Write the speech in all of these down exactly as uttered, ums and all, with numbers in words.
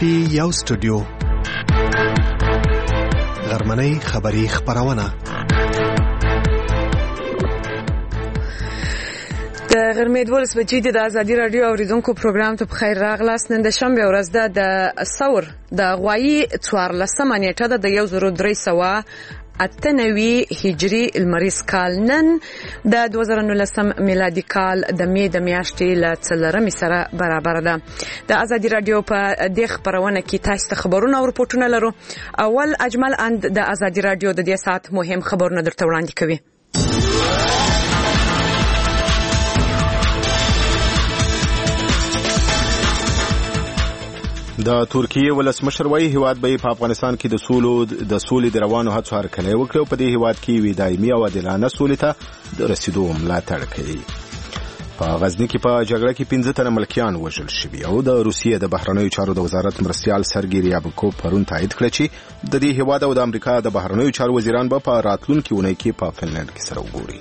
پی یو سټوډیو غرمنۍ خبری خبرونه د غرمې دولس بجې د ازادي رادیو اوریدونکو پروګرام ته بخیر راغلاست. نن د شنبه ورځ ده د ثور د غوایي څوارلسمه نیټه ده د یو زر درې سوه اته نوي هجري المریز کال. نن د دوه زره نولسم میلادي کال د می د میاشتې له څلورمې سره برابر ده. د ازادي رادیو په دې خبرونه کې تاسو ته خبرونه او رپورټونه لرو. اول اجمل اند د ازادي رادیو د دې ساعت مهم خبرونه درته وړاندې کوي. د ترکیه ولسمشر وايي هیواد به په افغانستان کې د سولو د سولې د روانو هڅو هرکلی وکړي او په دې هیواد کې وي دایمي او عادلانه سولې ته د رسیدو ملاتړ کوي. په غزني کې په جګړه کې پنځه تنه ملکیان وژل شوي او د روسیې د بهرنیو چارو د وزارت مرستیال سرګي ریابکوف پرون تایید کړ چې د دې هیواد او د امریکا د بهرنیو چارو وزیران به په راتلونکي اونۍ کې په فنلند کې سره وګوري.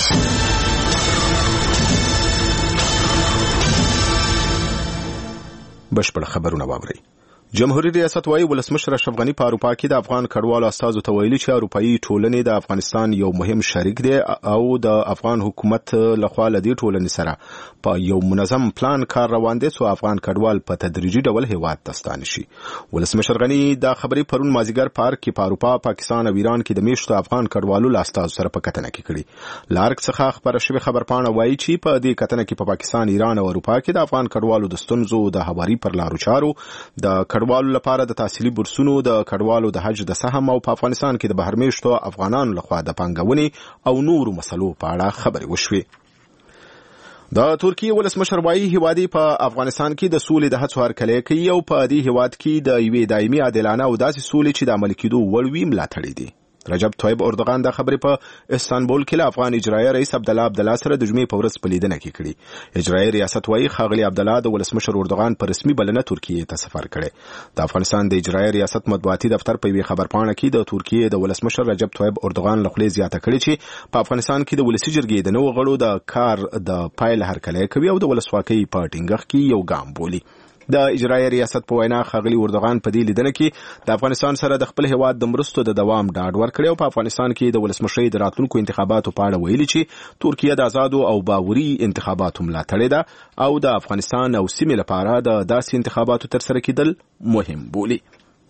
بشپړ خبرونه واوري. جمهوریت ریاست وايي ولسمشر اشرف غنی په اروپا کې د افغان کډوالو استازو ته ویلي چې اروپאי ټولنې د افغانستان یو مهم شریک دی او د افغان حکومت لخوا له دې ټولنې سره په یو منظم پلان کار روان دي چې افغان کډوال په تدریجي ډول هیواد ته ستانه شي. ولسمشر غنی دا خبرې پرون مازیګر پارک کې په اروپا، پاکستان او ایران کې د میشتو افغان کډوالو له استازو سره په کتنه کې کړي. لارک څخه خبره شوې خبرپاڼه وايي چې په دې کتنه کې په پاکستان، ایران او اروپا کې د افغان کډوالو د ستونزو د هواري پر لارو چارو، د کډوالو لپاره د تحصیلي بورسونو، د کډوالو د حج د سهم او په افغانستان کې د بهرمیشتو افغانانو لخوا د پانګونې او نورو مسلو په اړه خبرې وشوې. د ترکیه ولسمشر وايي هیواد په افغانستان کې د سولې د هڅو هرکلی کوي او په دې هیواد کې د یوې دایمي عادلانه او داسې سولې چې د عملي کېدو وړ وي ملاتړ دي. رجب طیب اردوغان دا خبرې په استانبول کې له افغان اجرایي رئیس عبدالله عبدالله سره د جمعې په ورځ په لیدنه کې کړي. اجرایي ریاست وايي ښاغلي عبدالله د ولسمشر اردوغان په رسمي بلنه ترکیه ته سفر کړي. د افغانستان د اجرایي ریاست مطبوعاتي دفتر په یوه خبرپاڼه کې د ترکیه د ولسمشر رجب طیب اردوغان له خولې زیاته کړي چې په افغانستان کې د ولسي جرګې د نوو غړو د کار د پایله هرکلی کوي او د ولسواکۍ په ټینګښت کې یو ګام بولي. د اجرایي ریاست په وینا ښاغلي اردوغان په دې لیدنه کې د افغانستان سره د خپل هیواد د مرستو د دوام ډاډ ورکړی او په افغانستان کې د ولسمشرۍ د راتلونکو انتخاباتو په اړه ویلي چې ترکیه د آزادو او باوري انتخاباتو ملاتړې ده او د افغانستان او سیمې لپاره د داسې انتخاباتو ترسره کېدل مهم بولي.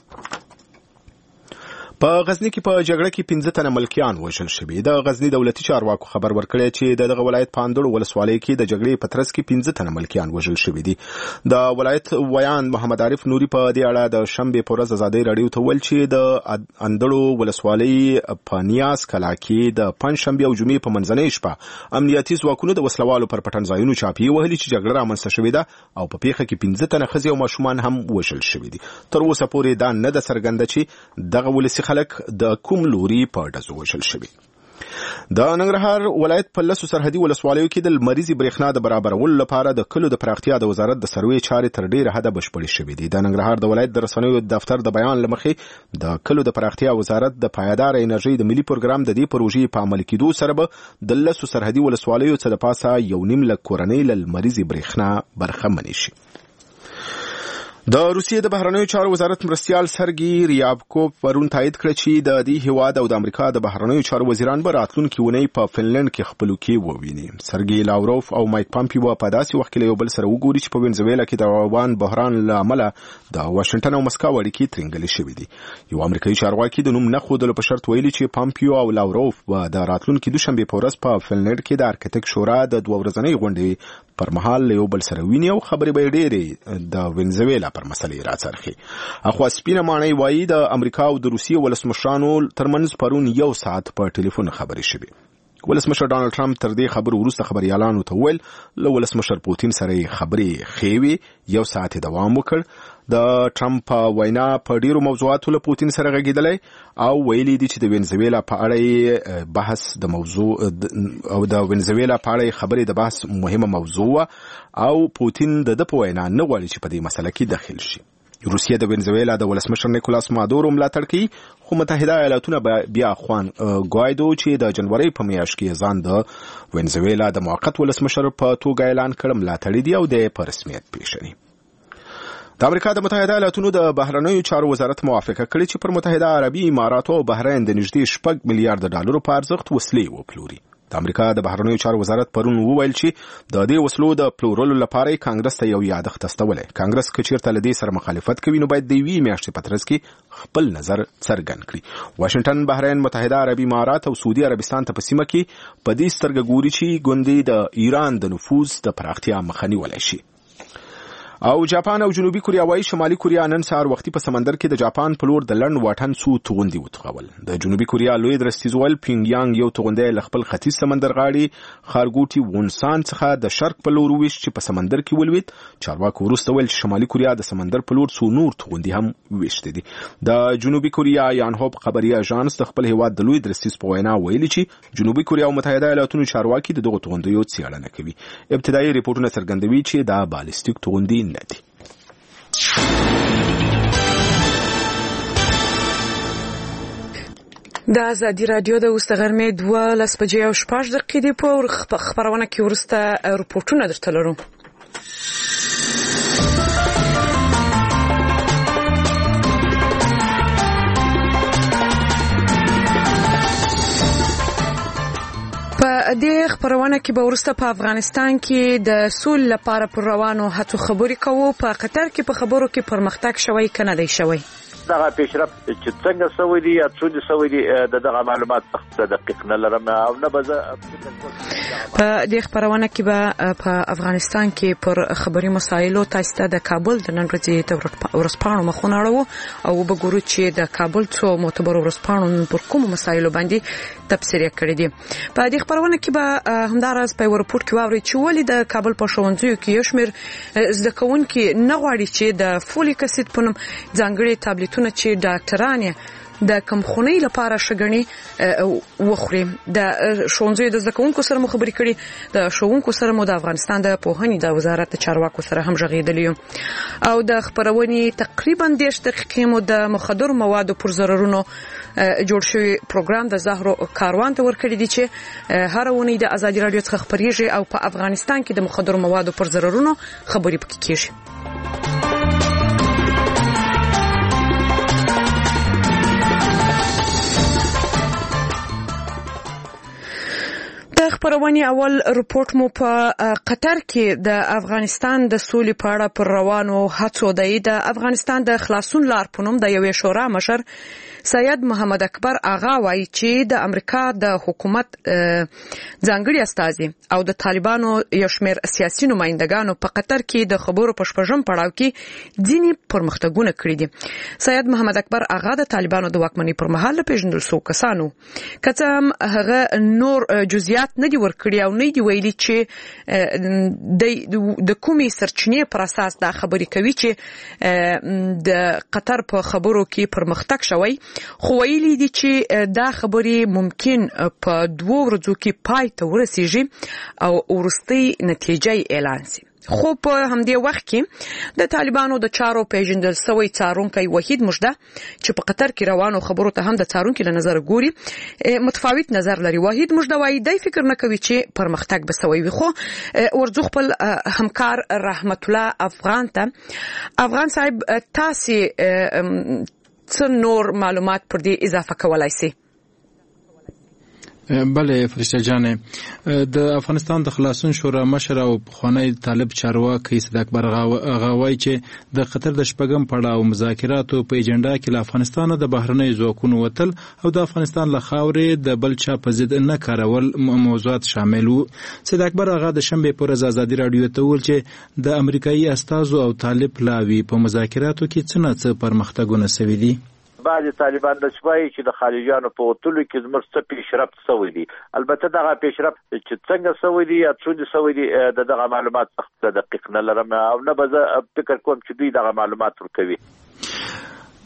په غزني کې په جګړه کې پنځه تنه ملکیان وژل شوي. د غزني دولتي چارواکو خبر ورکړی چې دغه ولایت په اندړو ولسوالۍ کې د جګړې په ترڅ کې پنځه تنه ملکیان وژل شوي دي. د ولایت ویان محمد عارف نوري په دې اړه د شنبې په ورځ ازادي رادیو ته ویل چې د اندړو ولسوالۍ په نیاز کلا کې د پنځشنبې او جمعې په منځنۍ شپه امنیتي ځواکونو د وسلوالو پر پټن ځایونو چاپی وهلي چې جګړه رامنځته شوې ده او په پیښه کې پنځه تنه ښځې او ماشومان هم وژل شوي دي. تر اوسه پورې دا نه ده څرګنده چې دغه ولسي خلک د کوم لوري په ډزو وژل شوي. د ننګرهار ولایت په لسو سرحدي ولسوالیو کې د لمریزې برېښنا د برابرولو لپاره د کلو د پراختیا د وزارت د سروې چارې تر ډېره حده بشپړې شوې دي. د ننګرهار د ولایت د رسنیو دفتر د بیان له مخې د کلو د پراختیا وزارت د پایدار انرژۍ د ملي پروګرام د دې پروژې په عملي کېدو سره به د لسو سرحدي ولسوالیو څخه د پاسه یو نیم لک کورنۍ له لمریزې برېښنا برخمنې شي. د روسیې د بهرنیو چارو وزارت مرستیال سرګي ریابکوف پرون تایید کړ چې د دې هیواد او د امریکا د بهرنیو چارو وزیران به راتلونکي اونۍ په فنلند کې خپلوکي وویني. سرګي لاوروف او مایک پامپیو په داسې وخت کې یو بل سره وګوري چې په وینزویلا کې د روان بحران له امله د واشنگټن او مسکو اړیکې ترنګلې شوې دي. یو امریکایي چارواکي د نوم نه ښودلو په شرط ویلي چې پامپیو او لاوروف به د راتلونکي دوشنبې په ورځ په فنلند کې د ارکټیک شورا د دوه ورځنۍ غونډې پر مهال له یو بل سره ویني او خبرې به ډېرې د وینزویلا پر مسلې راڅرخي. اخوا سپینه ماڼۍ وایي د امریکا او د روسیې ولسمشرانو ترمنځ پرون یو ساعت په ټلیفون خبرې شوې. ولسمشر ډانلډ ټرمپ تر دې خبرو وروسته خبريالانو ته ویل له ولسمشر پوتین سره خبرې خېوي یو ساعت دوام وکړ. د ټرمپ وینا په ډیرو موضوعاتو له پوتین سره غږیدلې او ویلي دي چې د وینزویلا په اړه بحث د موضوع او د وینزویلا په اړه خبرې د بحث مهمه موضوع او پوتین د د په وینا نه غواړي چې په دې مسله کې دخیل شي. روسیه د وینزویلا د ولسمشر نیکولاس مادورو ملاتړ کوي خو متحده ایالاتونه بیا خوان ګوایدو چې د جنوري په میاشت کې ځان د وینزویلا د موقت ولسمشر په توګه اعلان کړ ملاتړ دی او د په رسمیت پیژني. د امریکا د متحده ایالاتونو د بهرنیو چارو وزارت موافقه کړې چې پر متحده عربي اماراتو او بحرین د نږدې شپږ میلیارډ ډالرو په ارزښت وسلې وپلوري. د امریکا د بهرنیو چارو وزارت پرون وویل چې د دې وسلو د پلورلو لپاره کانګرس ته یو یادښت استولې. کانګرس که چیرته له دې سره مخالفت کوي نو باید د یوې میاشتې په ترڅ کې خپل نظر څرګند کړي. واشنگټن، بحرین، متحده عربي امارات او سعودي عربستان ته په سیمه کې په دې سترګه ګوري چې ګوندې د ایران د نفوذ د پراختیا مخه نیولی شي. او جاپان او جنوبي کوریا وايي شمالي کوریا نن سهار وختي په سمندر کې د جاپان په لور د لنډ واټن څو توغندي وتخول. د جنوبي کوریا لوی درستیزول پینګ یانګ یو توغندی له خپل ختیځ سمندر غاړي خارګوټي وونسان څخه د شرق په لور ویش چې په سمندر کې ولوید. چارواکو وروسته ویل چې شمالي کوریا د سمندر په لور څو نور توغندي هم ویشت دي. د جنوبي کوریا یانهوب خبري اژانس د خپل هیواد د لوی درستیز په وینا ویلي چې جنوبي کوریا او متحده ایالاتونو چارواکي دغه توغندیو څېړنه کوي. ابتدایي ریپورتونه څرګندوي چې دا بالستیک توغندي نه دي. د ازادي رادیو د اوس د غرمې دوه لس بجې او شپږ دقیقې په خبرونه کې ورسته رپورټونه درته لرو. په دې خبرونه کې به ورسته په افغانستان کې د سول لپاره پر روانو هڅو خبرې کوو. په قطر کې په خبرو کې پرمختګ شوی کنه دی شوی. دغه پیشرفت چې څنګه سوي دي یا څو دي سوي دي دغه معلومات څخه دقیق نه لرم او نه به په دې خبرونه کې به په افغانستان کې پر خبري مسایلو تاسو ته د کابل د نن ورځې د ورسپانو مخونه اړو او وګورو چې د کابل څو معتبر ورسپانو پر کوم مسایلو باندې تفسیر کړی دي. په دې خبرونه کې به همدارس په ورپورټ کې واوري چې ولې د کابل په ښوونځیو کې یو شمېر زده کوونکي نه غواړي چې د فولیک اسید په نوم ځانګړي ټابلیټونه چې ډاکټران د کمخونی لپاره شګنی وخوري. د ښوونځیو د زکونکو سره مو خبرې کړي. د ښوونکو سره مو د افغانستان د پوهنې د وزارت چارواکو سره هم ژغېدلی او د خبرونې تقریبا دېرش دقیقې مو د مخدر موادو پر ضررونو جوړ شوی پروګرام د زهرو کاروان ته ورکړی دی چې هر ونی د ازادي رادیو څخه خبرېږي او په افغانستان کې د مخدر موادو پر ضررونو خبرې پکې کیږي. د خبرونې اول رپورټ مو په قطر کې د افغانستان د سولې په اړه پر روانو هڅو دی. د افغانستان د خلاصون لار په نوم د یوې شورا مشر سید محمد اکبر آغا وایي چې د امریکا د حکومت ځانګړي استازي او د طالبانو یو شمېر سیاسي نمایندګانو په قطر کې د خبرو په شپږم پړاو کې ځینې پرمختګونه کړي دي. سید محمد اکبر آغا د طالبانو د واکمنۍ پر مهال پیژندل شو کسانو که هم هغه نور جزئیات نه دي ورکړي او نه دي ویلي چې د کومې سرچینې پر اساس دا خبرې کوي چې د قطر په خبرو کې پرمختګ شوی. خو ویلي دي چې دا خبرې ممکن په دوه ورځو کې پای ته ورسیږي او ورستۍ نتیجې اعلان شي. خو په همدې وخت کې د طالبانو د چارو پیژندل شوی څارونکی وحید مجده چې په قطر کې روانو خبرو ته هم د څارونکي له نظر ګوري متفاوت نظر لري. وحید مجده وايي دای فکر نه کوي چې پرمختګ به شوی وي. خو ورځو خپل همکار رحمت الله افغان ته افغان صاحب تاسو څه نور معلومات پر دې اضافه کولای شئ؟ بله فرشته جانې، د افغانستان د خلاصون شورا مشر او پخوانی طالب چارواکی سید اکبر آغا وایي چې د قطر د شپږم پړاو مذاکراتو په ایجنډا کې له افغانستانه د بهرنیو ځواکونو وتل او د افغانستان له خاورې د بل چا په ضد نه کارول موضوعات شامل وو. سید اکبر آغا د شنبې پر ورځ ازادي راډیو ته وویل چې د امریکایي استازو او طالب لاوي په مذاکراتو کې څه نه څه پرمختګونه شوي دي. بعض طالبان د شوي چې د خارجيانو په وټلو کې زموږ څه پیشرفت شوی دي. البته دغه پیشرفت چې څنګه شوی دي یا څو دي شوی دي د دغه معلومات څخه دقیق نه لرم او نه به فکر کوم چې دوی دغه معلومات ورکوي.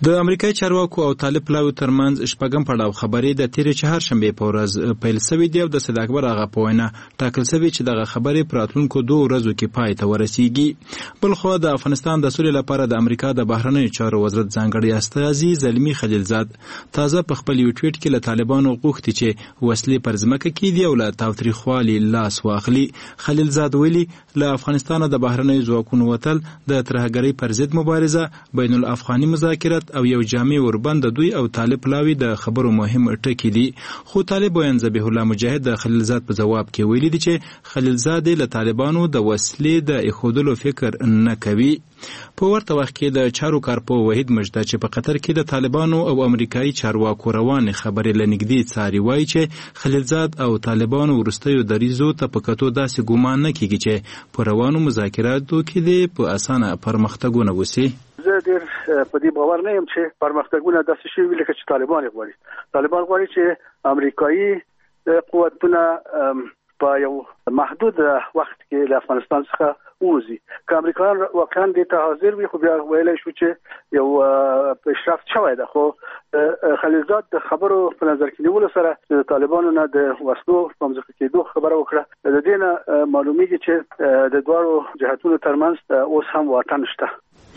د امریکایي چارواکو او طالب پلاوي ترمنځ شپږم پړاو خبرې د تیرې چهارشنبې په ورځ پیل شوې دي او د صدیق اکبر هغه په وینا ټاکل شوی چې دغه خبرې په راتلونکو دوه ورځو کې پای ته ورسیږي. بلخو د افغانستان د سولې لپاره د امریکا د بهرنیو چارو وزارت ځانګړی استازي زلمی خلیلزاد تازه په خپل یو ټویټ کې له طالبانو غوښتي چې وسلې پر ځمکه کېږدي او له تاوتریخوالي لاس واخلي. خلیلزاد ویلي له افغانستان د بهرنیو ځواکونو وتل د ترهګرۍ پر ضد مبارزه، بین الافغاني مذاکرات او یو جامع وربند د دوی او طالب پلاوي د خبرو مهم ټکي دي. خو طالب ویان ذبیح الله مجاهد د خلیلزاد په جواب کې ویلي دي چې خلیلزاد له طالبانو د وسلې د ایښودلو فکر نه کوي. په ورته وخت کې د چارو کارپو وحید مجده چې په قطر کې د طالبانو او امریکایي چارواکو روانې خبرې لنږدې څاري وایي چې خلیلزاد او طالبانو وروستیو دریځو ته په کتو داسې ګومان نه کیږي چې په روانو مذاکراتو کې دې په اسانه پرمختګونه وشي. زه ډېر په دې باور نه یم چې پرمختګونه داسې شوي لکه چې طالبان غواړي. طالبان غواړي چې امریکایي قوتونه په یو محدود وخت کې له افغانستان څخه ووځي. که امریکایان واقعا دې ته حاضر وي خو بیا ویلی شو چې یو پیشرفت شوی ده. خو خلیلزاد د خبرو په نظر کې نیولو سره د طالبانو نه د وسلو په مځکه کېدو خبره وکړه. د دې نه معلومیږي چې د دواړو جهتونو ترمنځ اوس هم واټن شته.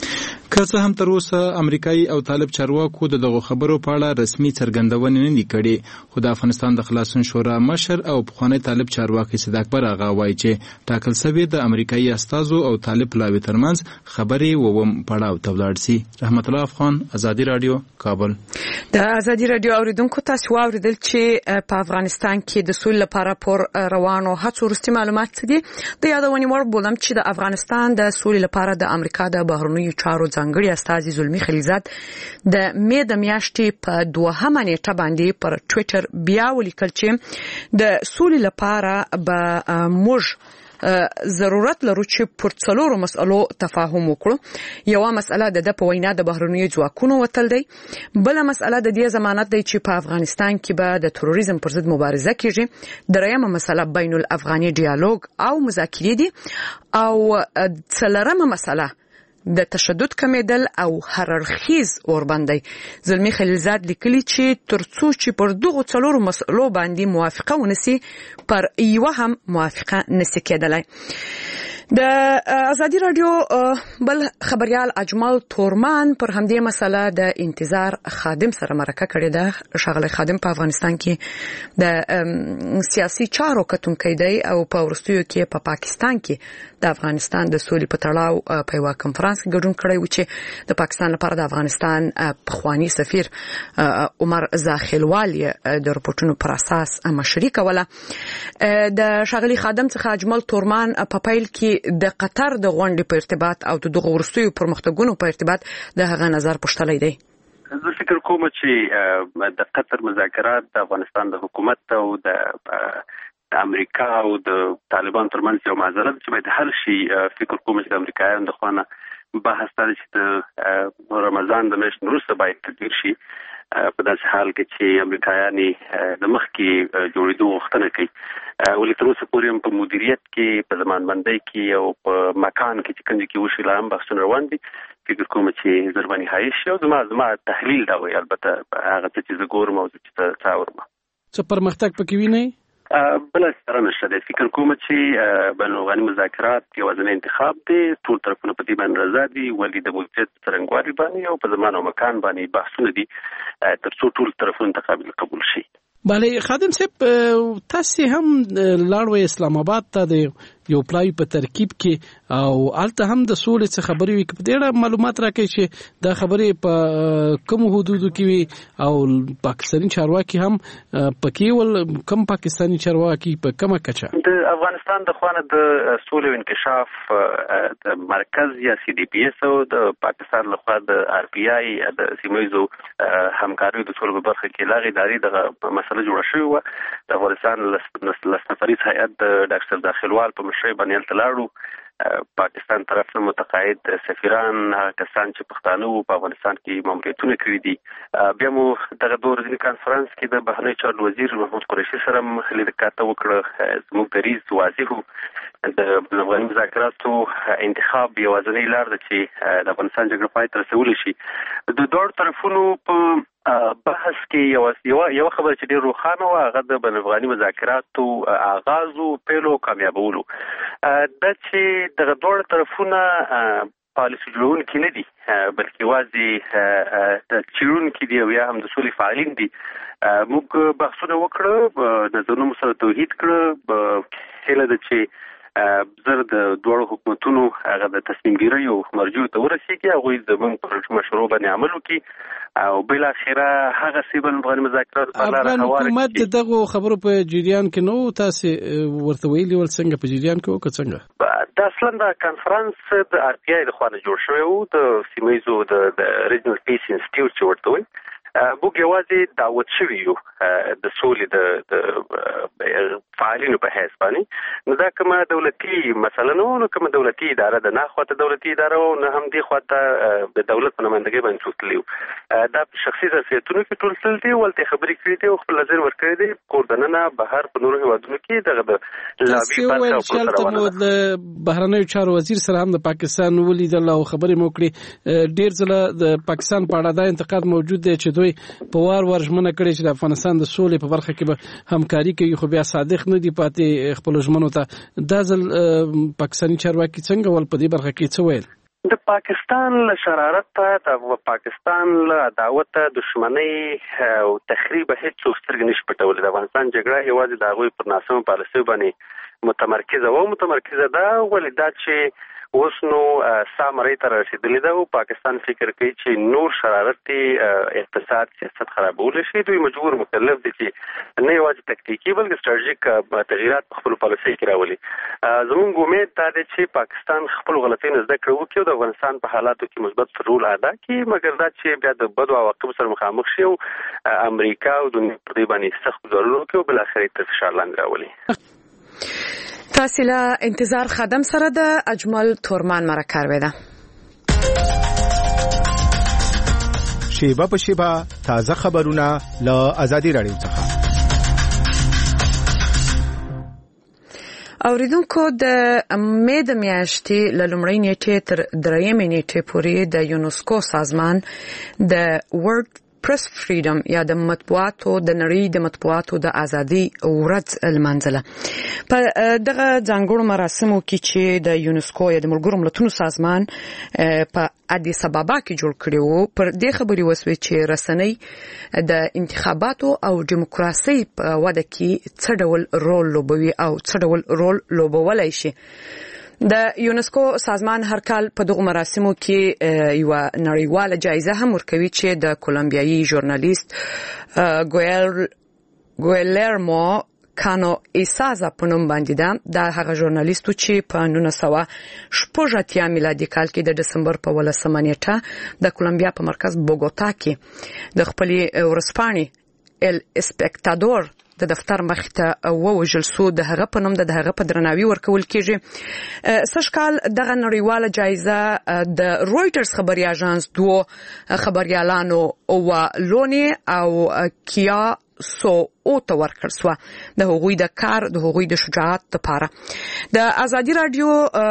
که څه هم تر اوسه امریکایي او طالب چارواکو د دغو خبرو په اړه رسمي څرګندونې نه دي کړې، خو د افغانستان د خلاصون شورا مشر او پخوانی طالب چارواکي صدیق اکبر هغه وایي چې ټاکل شوی د امریکایي استازو او طالب پلاوي ترمنځ خبرې ووم پړاو ته ولاړ شي. رحمت الله افغان، ازادي رادیو، کابل. د ازادي رادیو اوریدونکو تاسو واوریدل چې په افغانستان کې د سولې لپاره پر روانو هڅو وروستي معلومات دي. د یادونې وړ بولم چې د افغانستان د سولې لپاره د امریکا د بهرنیو چارو ځانګړي استازي زلمی خلیلزاد د مې د میاشتې په دوهمه نیټه باندې پر ټوئیټر بیا ولیکل چې د سولې لپاره به موږ ضرورت لرو چې پر څلورو مسئلو تفاهم وکړو. یوه مسئله د د په وینا د بهرنیو ځواکونو وتل دی، بله مسئله د دې ضمانت دی چې په افغانستان کې به د تروریزم پر ضد مبارزه کیږي، دریمه مسئله بین الافغاني ډیالوګ او مذاکرې دي، او څلورمه مسئله د تشدد کمیدل او هررخیز اوربند دی. زلمی خلیلزاد لیکلی چې ترڅو چې پر دغه څلورو مسئلو باندې موافقه ونسی پر یوه هم موافقه نسی کېدلای. د ازادي رادیو بل خبريال اجمل تورمان پر همدې مسله د انتظار خادم سره مرکه کړې ده. شغله خادم په افغانستان کې د سیاسي چارو کتونکی دی او په ورستیو کې په پا پاکستان کې د افغانستان د سولې په تړاو په یو کنفرانس کې ګډون کړی و چې د پاکستان لپاره د افغانستان پخوانی سفیر عمر زاخیلوالي د رپورټونو پر اساس مشري کوله. د شغلي خادم څخه اجمل تورمان په پیل کې د قطر د غونډې په ارتباط او د دغه ورستیو پرمختګونو په ارتباط د هغه نظر پوښتلی دی. زه فکر کوم چې د قطر مذاکرات د افغانستان د حکومت او د امریکا او د طالبان ترمنځ یو معذرت چې باید حل شي. فکر کوم چې د امریکایانو د خوا نه بحث دا چې د رمضان د میاشتې وروسته باید تدبیر شي، په داسې حال کې چې امریکایانې د مخکې جوړېدو غوښتنه کوي. ولې تر اوسه پورې هم په مدیریت کې، په زمانبندۍ کې او په مکان کې چې کوم کې وشي لا هم بحثونه روان دي. فکر کوم چې زر باندې حایش شي او زما زما تحلیل دا وایي، البته هغه څه چې زه ګورم او چې څه اورم څه پرمختګ پکې وینئ. بل سره نشته دی. فکر کوم چې بین الافغاني مذاکرات یوازینی انتخاب دی، ټول طرفونه په دې باندې رضا دي، ولې د مدیریت څرنګوالي باندې او په زمان او مکان باندې بحثونه دي تر څو ټول طرفونه تقابل قبول شي. بله خادم صاحب، تاسو هم لاړوي اسلام آباد ته د یو پلاوی په ترکیب کې او الته هم د سولې څخه خبرې وي. په ډېر معلومات راکړي چې دا خبرې په کوم حدودو کې وي او پاکستاني چارواکي هم پکې ول کوم پاکستاني چارواکي په کومه کچه. د افغانستان د خوانه د سولې او انکشاف د مرکز یا سی ډي پی ایس او د پاکستان لخوا د آر پی آی د سیمایزو همکاري د سولې په برخه کې لاغي داري د مسله جوړه شوې و. د افغانستان لس نفریز هیئت د ډاکټر داخلوال په مشرۍ باندې تلاړو پاکستان طرف نه متقاعد سفیران کسان چې پښتانه وو په افغانستان کې ماموریتونه کړی دي. بیا مو دغه دوه ورځني کانفرنس کې د بهرنی چارو وزیر محمود قریشي سره لیدکاته وکړه. زموږ دریځ واضح و، د افغاني مذاکراتو انتخاب یوازینی لار ده چې د افغانستان جګړه پای ته رسولی شي. د دوه طرفونو په بحث کې یو یو خبره چې ډېر روښانه وه، هغه د بین افغاني مذاکراتو آغاز او پیل او کامیابولو. دا چې دغه دوه طرفونه پالیسي جوړونکي نه دي، بلکې یوازې څېړونکي دي او یا هم د سولې فعالین دي. موږ بحثونه وکړه، نظرونه مو سره توحید کړه. هیله ده چې زر د دوړو حکومتونو هغه د تصمیم ګیرۍ او مرجو ته ورسیږي، هغوی زموږ پر مشروع باندې عمل وکړي او بل اخره هغه سی بل افغاني مذاکرات په لار هواره کړي. حکومت دغه خبرو په جریان کې نو تاسو ورته ویلي ول څنګه په جریان کې وکړه څنګه؟ دا اصلا د کانفرنس د آر پی آی د خوا نه جوړ شوی و، د سیمه ییزو د ریجنل پیس انسټیټیوټ چې ورته وایي. موږ یوازې دعوت شوي یو د سولې د فعالینو په حیث باندې. نو دا کومه دولتي مسله نه وه، نو کومه دولتي اداره ده نه خواته دولتي اداره وه، نه هم دې خواته د دولت په نمایندګۍ باندې څوک تللي وو. دا په شخصي ظرفیتونو کې ټول تللي دي، ولته خبرې کړي دي او خپل نظر ورکړی دی. کور دننه بهر په نورو هېوادونو کې دغه د لابي برخه او پروسه روانه ده. د بهرنیو چارو وزیر سره هم د پاکستان ولیدل او خبرې مو کړې. ډېر ځله د پاکستان په اړه دا انتقاد موجود دی چې په وار ور ژمنه کړې چې د افغانستان د سولې په برخه کې به همکاري کوي، خو بیا صادق نه دي پاتې خپل ژمنو ته. دا ځل پاکستاني چارواکي څنګه ول په دې برخه کې څه ویل؟ د پاکستان له شرارت ته، د پاکستان له عداوت، دښمنۍ او تخریب هیڅ څوک سترګې نشي پټولی. د افغانستان جګړه یوازې د هغوی پر ناسمو پالیسیو باندې متمرکزه وه. متمرکزه ده ولې دا چې اوس نو سامرۍ ته رسېدلې ده او پاکستان فکر کوي چې نور شرارت اقتصاد سیاست خرابولی شي. دوی مجبور مکلف دي چې نه یوازې تکتیکي بلکې ستراتیژیک تغییرات په خپلو پالیسیو کې راولي. زموږ امید دا دی چې پاکستان خپلو غلطیو نه زده کړه وکړي او د افغانستان په حالاتو کې مثبت رول ادا کړي، مګر دا چې بیا د بدو عواقبو سره مخامخ شي او امریکا او دنیا پر دې باندې سخت ګزارونه وکړي او بالاخره تر فشار لاندې راولي. تاسو له انتظار خدم سره د اجمل تورمان مرکه ویده. شیبه په شیبه تازه خبرونه له آزادي رادیو څخه. اوریدونکو د مې د میاشتې له لومړۍ نیټې تر درېیمې نیټې پورې د یونسکو سازمان د ورلد پریس فریډم یا د مطبوعاتو د نړۍ د مطبوعاتو د ازادي ورځ لمانځله. په دغه ځانګړو مراسمو کې چې د یونسکو یا د ملګرو ملتونو سازمان په ادیس ابابا کې جوړ کړی وو، پر دې خبرې وسوي چې رسنۍ د انتخاباتو او دیموکراسي په وده کې څه ډول رول لوبوي او څه ډول رول لوبولای شي. د یونسکو سازمان هر کال په دغه مراسمو کې یو نړیواله جایزه هم ورکوي چې د کولمبیایي ژورنالیست ګویل ګویلرمو کانو ایسازا په نوم باندې ده. دا هغه ژورنالیست چې په نولس سوه شپږ اتیا میلادي کال کې د دسمبر په ولسمه نیټه د کولمبیا په مرکز بوګوتا کې د خپلې ورځپاڼې ال اسپیکټادور د دفتر مخ ته ووژل سو. د هغه په نوم د هغه په درناوي ورکول کېږي. سږ کال دغه نړیواله جایزه د رويټرز خبري اژانس دوه خبريالانو او لونی او کیا سو او ته ورکړ سو د هغوی د کار د هغوی د شجاعت لپاره. د ازادي رادیو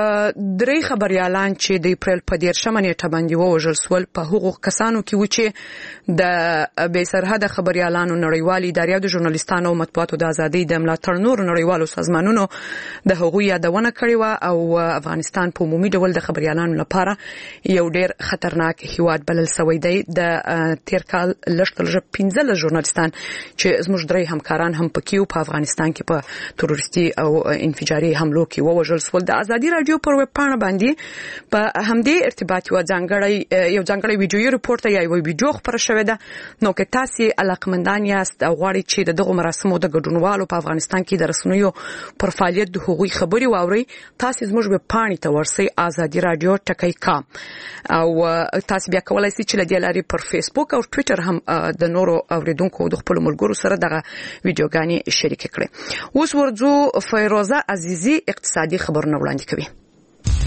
درې خبريالان چې د اپریل په دیرشمه نیټه باندې ووژل سول په هغو کسانو کې و چې د بې سرحده خبريالانو نړیوالي ادارې د ژورنالیستانو او مطبوعاتو د ازادۍ د ملاتړ نور نړیوالو سازمانونو د هغوی یادونه کړې و او افغانستان په عمومي ډول د خبريالانو لپاره یو ډیر خطرناک هیواد بلل شوی دی. د تیر کال لږ پنځه ژورنالیستان چې زموږ درې همکاران هم پکې په افغانستان کې په تروریستي او انفجاري حملو کې ووژل شول. د ازادي رادیو پر ویب پاڼه باندې په همدې ارتباط یو ځانګړی یو ځانګړی ویډیو ریپورت یا یو ویډیو خبره شوې ده. نو که تاسو علاقمندان یاست او غواړئ چې دغه مراسمو د ګډونوالو په افغانستان کې د رسنیو پر فعالیت د هغوی خبري واوري، تاسو زموږ ویب پاڼې ته ورسئ ازادي رادیو ټکی کام او تاسو بیا کولای شئ چې له دې لارې پر فیسبوک او ټوئیټر هم د نورو اوریدونکو د خپل ملګرو سره دغه ویډیوګانې شریک کړي. اوس ورځو فیروزه عزیزی اقتصادي خبرونه وړاندې کوي.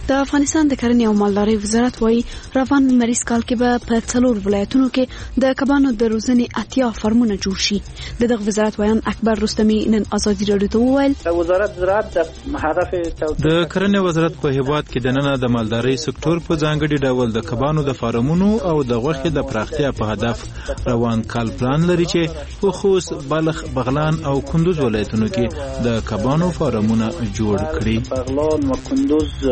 د افغانستان د کرنې او مالدارۍ وزارت وايي روان مریض کال کې به په څلور ولایتونو کې د کبانو د روزنې اتیا فارمونه جوړ شي. د دغه وزارت وایان اکبر رستمی نن ازادي راډیو ته وویل وزارت زراعت د هدف د کرنې وزارت په هیواد کې د نن د مالدارۍ سکتور په ځانګړي ډول د کبانو د فارمونو او د غوښې د پراختیا په هدف روان کال پلان لري چې په خوست، بلخ، بغلان او کندوز ولایتونو کې د کبانو فارمونه جوړ کړي. بغلان و کندوز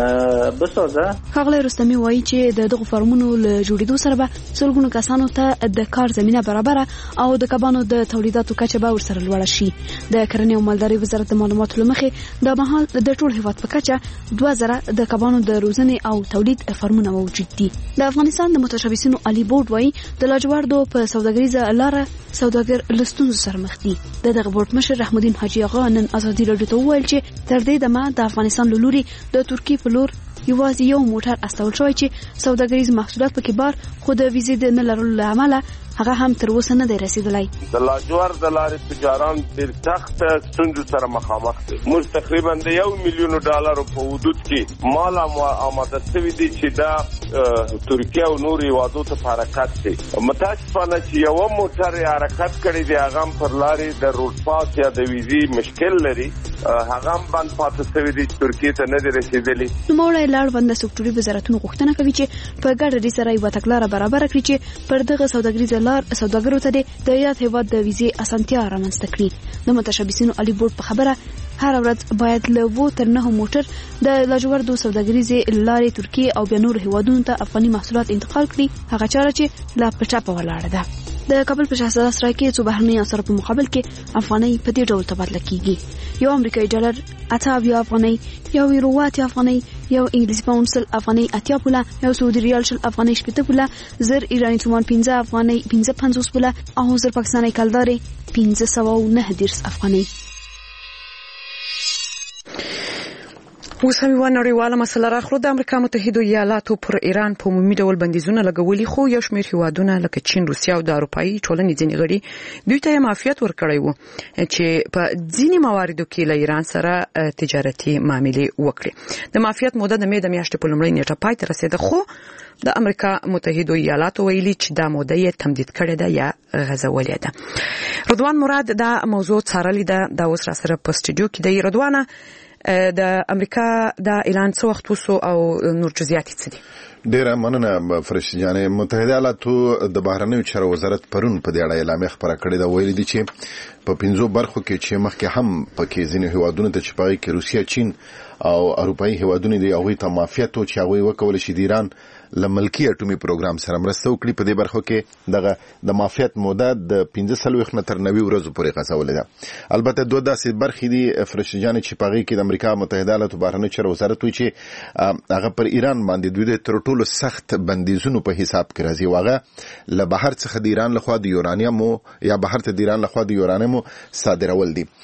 بسازه. ښاغلی رستمی وایي چې د دغو فارمونو له جوړېدو سره به سلګونو کسانو ته د کار زمینه برابره او د کبانو د تولیداتو کچه به ورسره لوړه شي. د کرنې او مالدارۍ وزارت د معلوماتو له مخې د مهال د ټول هیواد په کچه دوه زره د کبانو د روزنې او تولید فارمونه موجود دي. د افغانستان د متشبثینو علي بورډ وایي د لاجوردو په سوداګریزه لاره سوداګر له ستونزو سره مخ دي. د دغه بورډ مشر رحمالدین حاجي آغا نن ازادي راډیو ته وویل چې تر دې دمه د افغانستان له لوري د ترکیې په لور یوازې یو موټر استول شوی چې سوداګریز محصولات پکې بار خو د ویزې د نه لرلو له امله هغه هم تر اوسه نه دی رسیدلی. د لاجورد د لارې تجاران ډېر سخت ستونزو سره مخامخ دي. موږ تقریبا د یو میلیون ډالرو په حدود کې مال آماده شوي دي چې دا ترکیه او نورو هیوادو ته په حرکت دي. متاسفانه چې یو موټر یې حرکت کړی دی هغه هم پر لارې د روډ پاس یا د ویزې مشکل لري، هغه هم بند پاتې شوي دي چې ترکیې ته نه دی رسیدلی. نوموړی لاړوند سکتوري وزارتونو غوښتنه کوي چې په ګډه ډي سره یوه تګلاره برابره کړي چې پر دغه سوداګریزه لار سوداګرو ته د یاد هیواد د ویزې اسانتیا رامنځته کړي. د متشبثینو علي بورډ په خبره هر ورځ باید له اوو تر نهه موټر د لاجوردو سوداګریزې لارې ترکیې او بیا نورو هیوادونو ته افغاني محصولات انتقال کړي، هغه چاره چې لا په ټاپه ولاړه ده. د کابل په شهزاده سرای کې څو بهرني اسعارو په مقابل کې افغانۍ په دې ډول تبادله کیږي. یو امریکایي ډالر اته اویا افغانۍ، یو یورو اتیا افغانۍ، یو انګلیسي پاوند سل افغانۍ اتیا پوله، یو سعودي ریال شل افغانۍ شپېته پوله، زر ایراني تومان پنځه افغانۍ پنځه پنځوس پوله او زر پاکستاني کلدارې پنځه سوه او نهه دېرش افغانۍ. اوس هم یوه نړیواله مسله راخلو. د امریکا متحده ایالاتو پر ایران په عمومي ډول بندیزونه لګولي، خو یو شمېر هیوادونه لکه چین، روسیه او د اروپایي ټولنې ځینې غړي دوی ته معافیت ورکړی و چې په ځینې مواردو کې له ایران سره تجارتي معاملې وکړي. د معافیت موده د مې د میاشتې په لومړۍ نیټه پای ته رسېده، خو د امریکا متحده ایالاتو ویلي چې دا موده یې تمدید کړې ده یا غځولې ده. رضوان مراد دا موضوع څارلې ده، دا اوس را سره په سټوډیو کې دی. رضوانه، د امریکا د اعلان څو وخت وسو او نور جزئیات څه دي؟ ډیره مننه فرشته جانې. متحده ایالاتو د بهرنیو چارو وزارت پرون په دې اړه اعلامیه خبره کړې ده. ویلي دي چې په پنځو برخو کې چې مخکې هم پکې ځینې هیوادونو ته چې پای کې روسیه، چین او اروپایي هیوادونه دي هغوی ته معافیت و چې هغوی وکولی شي د ایران له ملکي اټومي پروګرام سره مرسته وکړي. په دې برخو کې دغه د معافیت موده د پنځه څلوېښت نه تر نوي ورځو پورې غځولې ده. البته دوه داسې برخې دي فرشته جانې چې په هغې کې د امریکا متحده ایالاتو بهرنیو چارو وزارت وایي چې هغه پر ایران باندې دوی د تر ټولو سخت بندیزونو په حساب کې راځي. هغه له بهر څخه د ایران لخوا د یورانیمو یا بهر ته د ایران لخوا د یورانیمو صادرول دي.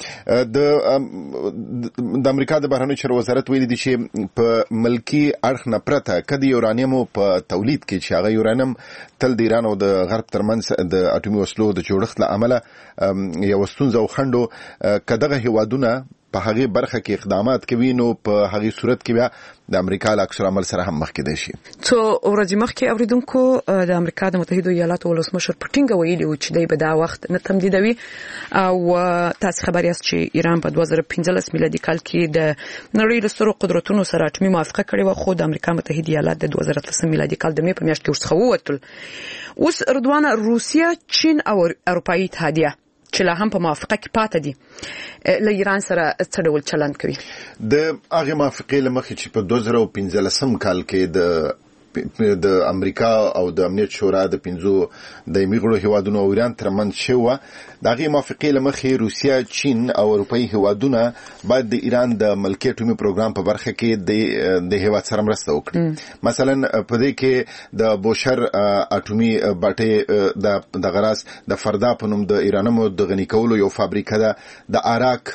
د امریکا د بهرنیو چارو وزارت ویلي دي چې په ملکي اړخ نه پرته که د یورانیمو په تولید کې چې هغه یورانیم تل د ایران او د غرب ترمنځ د اټومي وسلو د جوړښت له امله یو ستونزه او خنډ که دغه هیوادونه په هغې برخه کې اقدامات کوي نو په هغې صورت کې بیا د امریکا له عکس العمل سره هم مخ کېدای شي. څو ورځې مخکې اوریدونکو د امریکا د متحده ایالاتو ولسمشر په ټینګه ویلي و چې دی به دا وخت نه تمدیدوي او تاسو خبر یاست چې ایران په دوه زره پنځلس میلادي کال کې د نړۍ له سترو قدرتونو سره اټومي موافقه کړې وه، خو د امریکا متحده ایالات د دوه زره اتلسم میلادي کال د مې په میاشت کې ورڅخه ووتل. اوس رضوانه، روسیه، چین او اروپایي اتحادیه چې لا هم په موافقه کې پاتې دي له ایران سره څه ډول چلند کوي؟ د هغې موافقې له مخې چې په دوه زره پنځلسم کال کې د د امریکا او د امنیت شورا د پنځو دایمي غړو هیوادونو او ایران ترمنځ شوې وه، د هغې موافقې له مخې روسیه، چین او اروپایي هیوادونه باید د ایران د ملکي اټومي پروګرام په برخه کې د هیواد سره مرسته وکړي. مثلا په دې کې د بوشهر اټومي بټۍ د غراس د فردا په نوم د ایرانیمو د غني کولو یو فابریکه ده، د اراک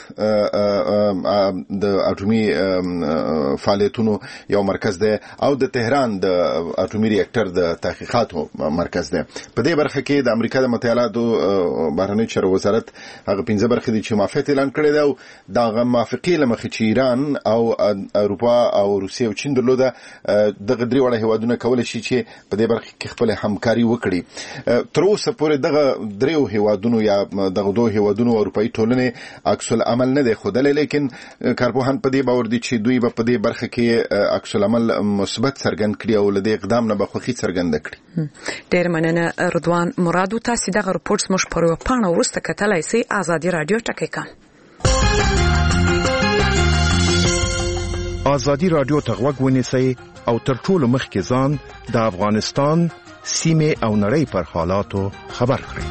د اټومي فعالیتونو یو مرکز ده، او د تهران د اټومي ریاکټر د تحقیقاتو مرکز دی. په دې برخه کې د امریکا د متحده بهرنیو چارو وزارت هغه پنځه برخې دي چې موافقت اعلان کړی دی او دا موافقې لمخې چې ایران او اروپا او روسیه او چین درلوده دغه درې وړه هیوادونه کولای شي چې په دې برخه کې خپل همکاري وکړي. تر اوسه پورې دغه دریو هیوادونو یا دغه دوه هیوادونو اروپאי ټولنې عکس العمل نه دی ښودلی، لیکن کارپوهان په دې باور دي چې دوی به په دې برخه کې عکس العمل مثبت څرګند کړي او له دې اقدام نه به خوښي څرګنده کړي. ډېر مننه رضوان مراد. تاسو دغه رپورټ زموږ په یوه پاڼه وروسته کتلی سئ. ازادي راډیو ټکی کم. ازادي راډیو ته غوږ ونیسئ او تر ټولو مخکې ځان د افغانستان سیمې او نړۍ پر حالاتو خبر کړئ.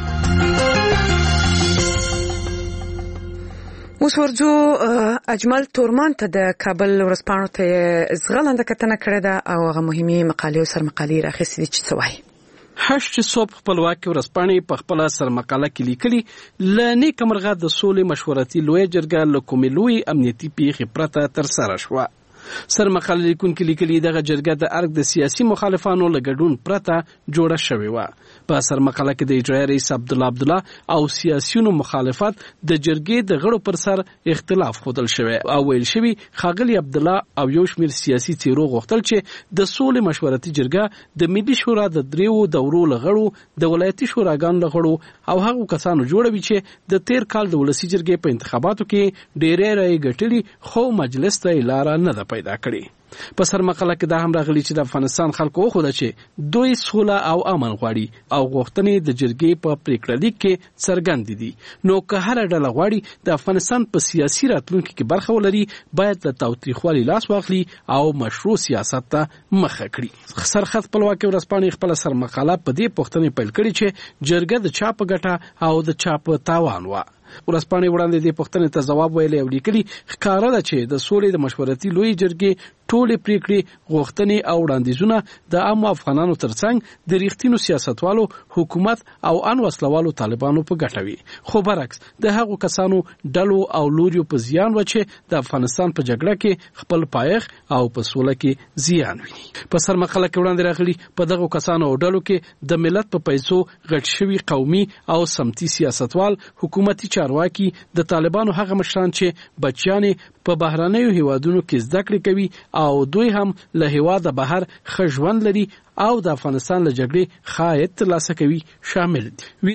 اوس ورځو اجمل تورمان ته د کابل ورځپاڼو ته زغلنده کتنه کړې ده او هغه مهمه مقالې او سرمقالې راخېستې دي چې څه وایي. هشت صبح خپلواکي ورځپاڼې په خپل سرمقاله کې لیکلي ل نیک مرغه د سولې مشورتي لوی جرګه له کومې لوی امنیتي پیښې پرته تر سره شوه. سرمقاله لیکونکي لیکلي دغه جرګه د ارګ د سیاسي مخالفانو له ګډون پرته جوړه شوې وه. په سرمقاله کې د اجرایي رئیس عبدالله عبدالله او سیاسيونو مخالفت د جرګې د غړو پر سر اختلاف ښودل شوی او ویل شوی ښاغلي عبدالله او یو شمېر سیاسي څیرو غوښتل چې د سولې مشورتي جرګه د ملي شورا د دریو دورو له غړو د ولایتي شوراګانو له غړو او هغو کسانو جوړوي چې د تیر کال د ولسي جرګې په انتخاباتو کې ډېرې رایې ګټلي خو مجلس ته یې لاره نه ده پیدا کړې. په سرمقاله کې دا هم راغلي چې د افغانستان خلکو وښوده چې دوی سوله او امن غواړي او غوښتنې د جرګې په پریکړه لیک کې څرګندې دي. نو که هره ډله غواړي د افغانستان په سیاسي راتلونکي کې برخه ولري باید له تاوتریخوالي لاس واخلي او مشروع سیاست ته مخه کړي. سرخط خپلواکي ورځپاڼې خپله سرمقاله په دې پوښتنې پیل کړې چې جرګه د چا په ګټه او د چا په تاوان وه. ورځپاڼې وړاندې دې پوښتنې ته ځواب ویلی او لیکلي ښکاره ده چې د سولې د مشورتي لوی جرګې ټولې پریکړې غوښتنې او وړاندیزونه د عامو افغانانو ترڅنګ د ریښتینو سیاستوالو حکومت او ان وسلوالو طالبانو په ګټه وي، خو برعکس د هغو کسانو ډلو او لوریو په زیان و چې د افغانستان په جګړه کې خپل پایښت او په سوله کې زیان ویني. په سرمقاله کې وړاندې راغلي په دغو کسانو او ډلو کې د ملت په پیسو غټ شوي قومي او سمتي سیاستوال، حکومتي چارواکي، د طالبانو هغه مشران چې بچیانې په بهرنیو هیوادونو کې زده کړې کوي او دوی هم له هیواده بهر ښه ژوند لري او د افغانستان له جګړې ښه عاید ترلاسه کوي شامل دي.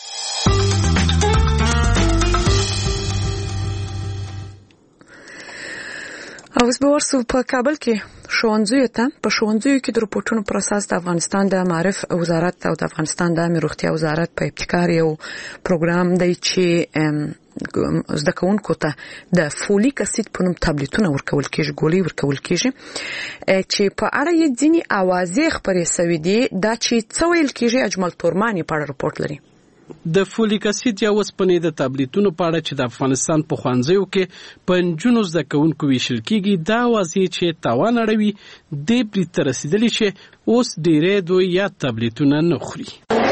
اوس به ورسو په کابل کې ښوونځیو ته په ښوونځیو کې د رپورټونو پر اساس د افغانستان د معارف وزارت او د افغانستان د عامه روغتیا وزارت په ابتکار یو پروګرام دی چې زده کوونکو ته د فولیک اسید په نوم ټابلیټونه ورکول کېږي، ګولۍ ورکول کېږي چې په اړه یې ځینې اوازې خپرې سوي دي. دا چې څه ویل کېږي اجمل تورمانی په اړه رپورټ لري. د فولیک اسید یا اوسپنې د ټابلیټونو په اړه چې د افغانستان په ښوونځیو کې په نجونو زده کوونکو ویشل کېږي دا واضح چې تاوان اړوي دې برید ته رسېدلي چې اوس ډېری دوی یا ټابلیټونه نه خوري.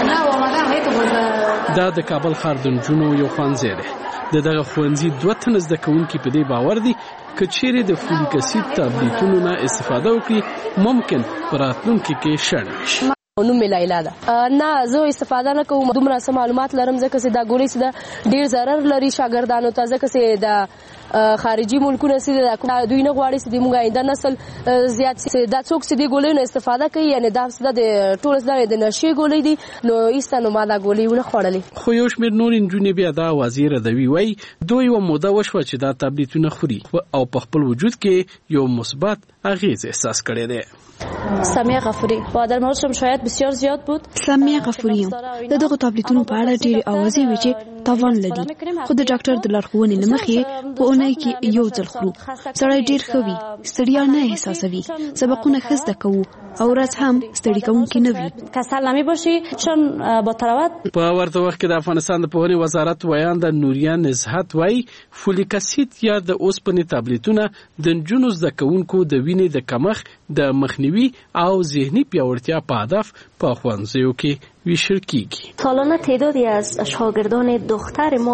دا د کابل ښار د نجونو یو ښوونځی دی. د دغه ښوونځي دوه تنه زده کوونکي په دې باور دي که چیرې د فولیک اسید ټابلیټونو نه استفاده وکړي ممکن په راتلونکي کې شړل شي. نوم مې لیلا ده. نه زه استفاده نه کوم، دومره څه معلومات لرم ځکه چې دا ګولۍ چې ده ډېر ضرر لري شاګردانو ته، ځکه چې د خارجي ملکونه چې دوی نه غواړي چې د موږ آینده نسل زیات شي. دا څوک چې د ګولۍ نه استفاده کوي یعنې دا د ټول د نشې ګولۍ دي نو ایسته نو ما دا ګولۍ ونه خوړلې. خو یو شمېر نور نجونې بیا دا اوازې ردوي، وایي دوی یوه موده وشوه چې دا ټابلیټونه خوري او په خپل وجود کې یو مثبت اغېز احساس کړی دی. سمیه غفوری با در موردشم شاید بسیار زیاد بود. سمیه غفوری یم د دغه ټابلیټونو په اړه ډېرې اوازې وې چې تاوان لري، خو د ډاکټر د لارښوونې له مخې په اونۍ کې یو ځل خورو. سړی ډېر ښه وي، ستړیا نه احساسوي، سبقونه ښه زده کوو او ورځ هم ستړي کوونکې نه وي. کسل نمیباشی چون با تراوت. په ورته وخت کې د افغانستان د پوهنې وزارت ویان د نوریا نزهت وایي فولیک اسید یا د اوسپنې ټابلیټونه د نجونو زده کوونکو د وینې د کمښت د مخنیوي او ذهنی پیاوړتیا په هدف په ښوونځیو کې ویشل کیږي. سالانه تعدادی از شاگردان دختر ما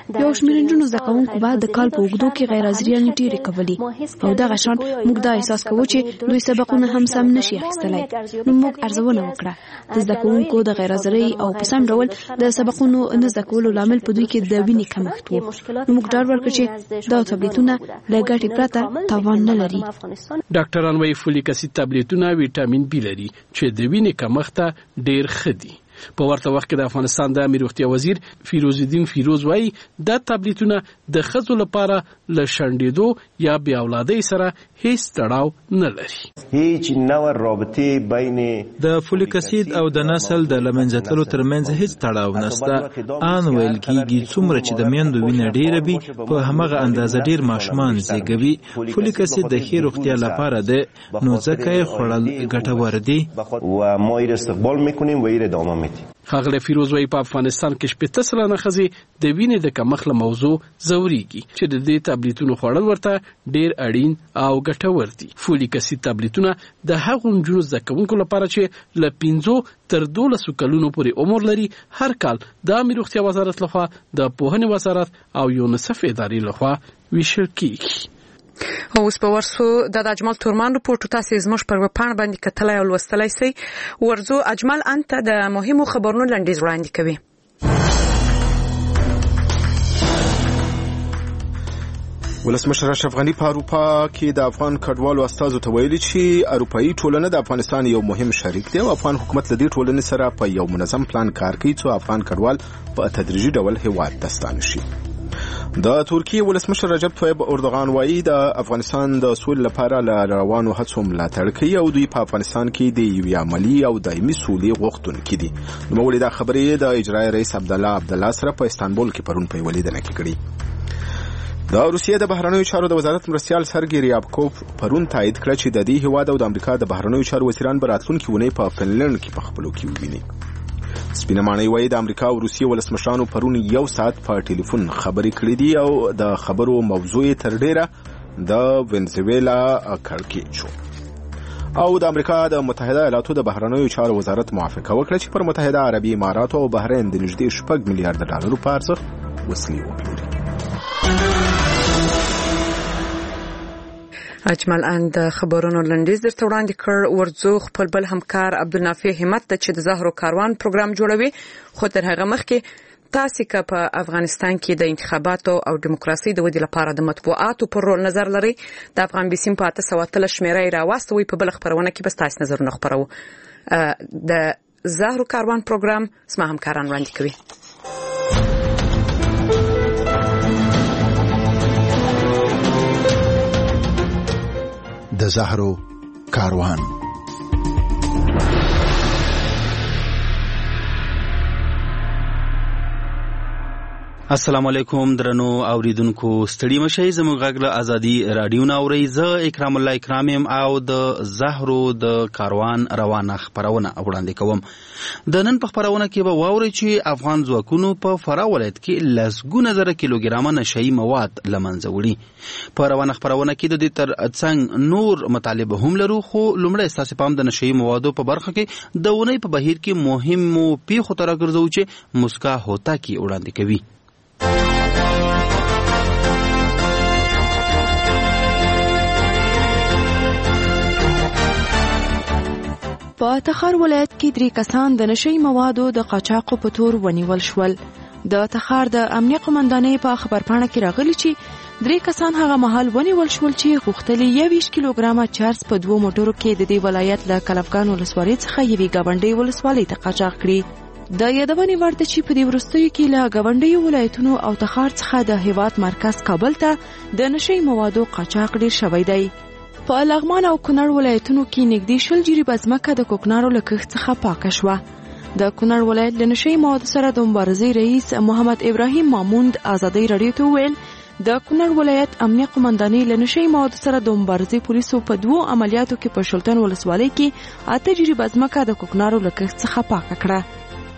یو شمېر نجونو زده کوونکو به د کال په اوږدو کې غیر حاضریانې ډېرې کولې او دغه شان موږ دا احساس کوو چې دوی سبقونه هم سم نشي اخیستلی. نو موږ ارزونه وکړه د زده کوونکو د غیر حاضرۍ او په سم ډول د سبقونو نه زده کولو لامل په دوی کې د وینې کمښت و. نو موږ ډاډ ورکړ چې دا ټابلیټونه له ګټې پرته تاوان نه لري. ډاکټران وايي فولیک اسید ټابلیټونه ویټامین بي لري چې د وینې کمښت ډېر ښه دي. په ورته وخت کې د افغانستان د امیر روغتیا وزیر فیروز الدین فیروز وايي دا ټابلیټونه د ښځو لپاره له شنډېدو یا بې اولادۍ سره هیڅ تړاو نه لري. هیڅ نوع رابطه بین د فولیک اسید او د نسل د لمنځه تلو ترمنځ هیڅ تړاو نشته. ان ویل کېږي څومره چې د میندو وینه ډیره وي په همغه اندازه ډیر ماشومان زیږوي. فولیک اسید د ښې روغتیا لپاره دی نو ځکه یې خوړل ګټور دي و ما یې استقبال میکنیم و یې ادامه میدیم. ښاغلی فیروز وايي په افغانستان کې شپېته سلنه ښځې د وینې د کمښت له موضوع ځورېږي چې د دې ټابلیټونو خوړل ورته ډېر اړین او ګټور دي. فولیک اسید ټابلیټونه د هغو نجونو زده کوونکو لپاره چې له پنځو تر دولسو کلونو پورې عمر لري هر کال د عامې روغتیا وزارت لخوا د پوهنې وزارت او یونیسف ادارې لخوا ویشل کېږي. اوس په ورسو د اجمل تورمان رپورټ تاسو زموږ پر وپاڼه باندې کتلای او لوستلای شئ. ورزو اجمل انت د مهمو خبرونو لنډیز وړاندې کوي. ولسمشر اشرف غنی په اروپا کې د افغان کډوالو استازو ته ویلي چې اروپאי ټولنه د افغانستان یو مهم شریک دی او افغان حکومت له دې ټولنې سره په یو منظم پلان کار کوي چې افغان کډوال په تدریجي ډول هیواد ته ستانه شي. د ترکیه ولسمشر رجب طیب اردوغان وايي د افغانستان د سولې لپاره له روانو هڅو ملاتړ کوي او دوی په افغانستان کې د یو عملی او دایمي سولې غوښتونکي دي. نوموړي دا خبرې د اجرایي رئیس عبدالله عبدالله سره په استانبول کې پرون په ولیدنه کې کړې. د روسیې د بهرنیو چارو د وزارت مرستیال سرګي ریابکوف پرون تایید کړ چې د دې هیواد او د امریکا د بهرنیو چارو وزیران به راتلونکي اونۍ په فنلند کې په خپلو کې وویني. سپینه ماڼۍ وايي د امریکا او روسیې ولسمشرانو پرون یو ساعت په ټلیفون خبرې کړې دي او د خبرو موضوع تر ډیره د وینزویلا کړکېچ او د امریکا د متحده ایالاتو د بهرنیو چارو وزارت موافقه وکړه چې پر متحده عربي اماراتو او بحرین د نږدې شپږ میلیارډ ډالرو په ارزښت وسلې وپلوري. اجمل اند خبرونو لنډیز درته وړاندې کړ. ورزو خپل بل همکار عبدالنافع همت چې د زهرو کاروان پروګرام جوړوي خو تر هغه مخکې تاسو که په افغانستان کې د انتخاباتو او دیموکراسي د ودې لپاره د مطبوعاتو پر رول نظر لري د افغان بیسیم په اته سوه اتلس شمیره راوستوي په بل خبرونه کې بس تاسو نظرونه خبرو. د زهرو کاروان پروګرام سم همکاران وړاندې کوي. د زهرو کاروان السلام علیکم درنو اوریدونکو ستړي مشئ زموږ غږ له ازادي رادیو نه اورئ. زه اکرام الله اکرام یم او د زهرو د کاروان روانه خبرونه وړاندې کوم. د نن په خبرونه کې به واورئ چې افغان ځواکونو په فراه ولایت کې لسګونه زره کیلوګرامه نشئی مواد له منځه وړي. په روانه خبرونه کې د دې تر څنګ نور مطالبه هم لرو خو لومړی ستاسو پام د نشئی موادو په برخه کې د ونې په بهیر کې مهمو پیښو ته راګرځو چې مسکا هوتا کې وړاندې کوي. په تخار ولایت کې درې کسان د نشئی موادو د قاچاقو په تور ونیول شول. د تخار د امنیه قومندانۍ په خبرپاڼه کې راغلي چې درې کسان هغه مهال ونیول شول چې غوښتل یوویشت کیلوګرامه چارج په دوه موټرو کې د دې ولایت له کلفګان ولسوالۍ څخه یوې ګاونډۍ ولسوالۍ ته قاچاق کړي. د یادونې وړ ده چې په دې وروستیو کې له ګاونډیو ولایتونو او تخار څخه د هیواد مرکز کابل ته د نشئی موادو قاچاق ډیر شوی دی. په لغمان او کونړ ولایتونو کې نږدې شل جریبه ځمکه د کوکنارو له کښت څخه پاکه شوه. د کونړ ولایت له نشئی موادو سره د مبارزې رئیس محمد ابراهیم ماموند ازادۍ راډیو ته وویل د کونړ ولایت امنیه قومندانۍ له نشئی موادو سره د مبارزې پولیسو په دوو عملیاتو کې په شلتن ولسوالۍ کې اته جریبه ځمکه د کوکنارو له کښت څخه پاکه کړه.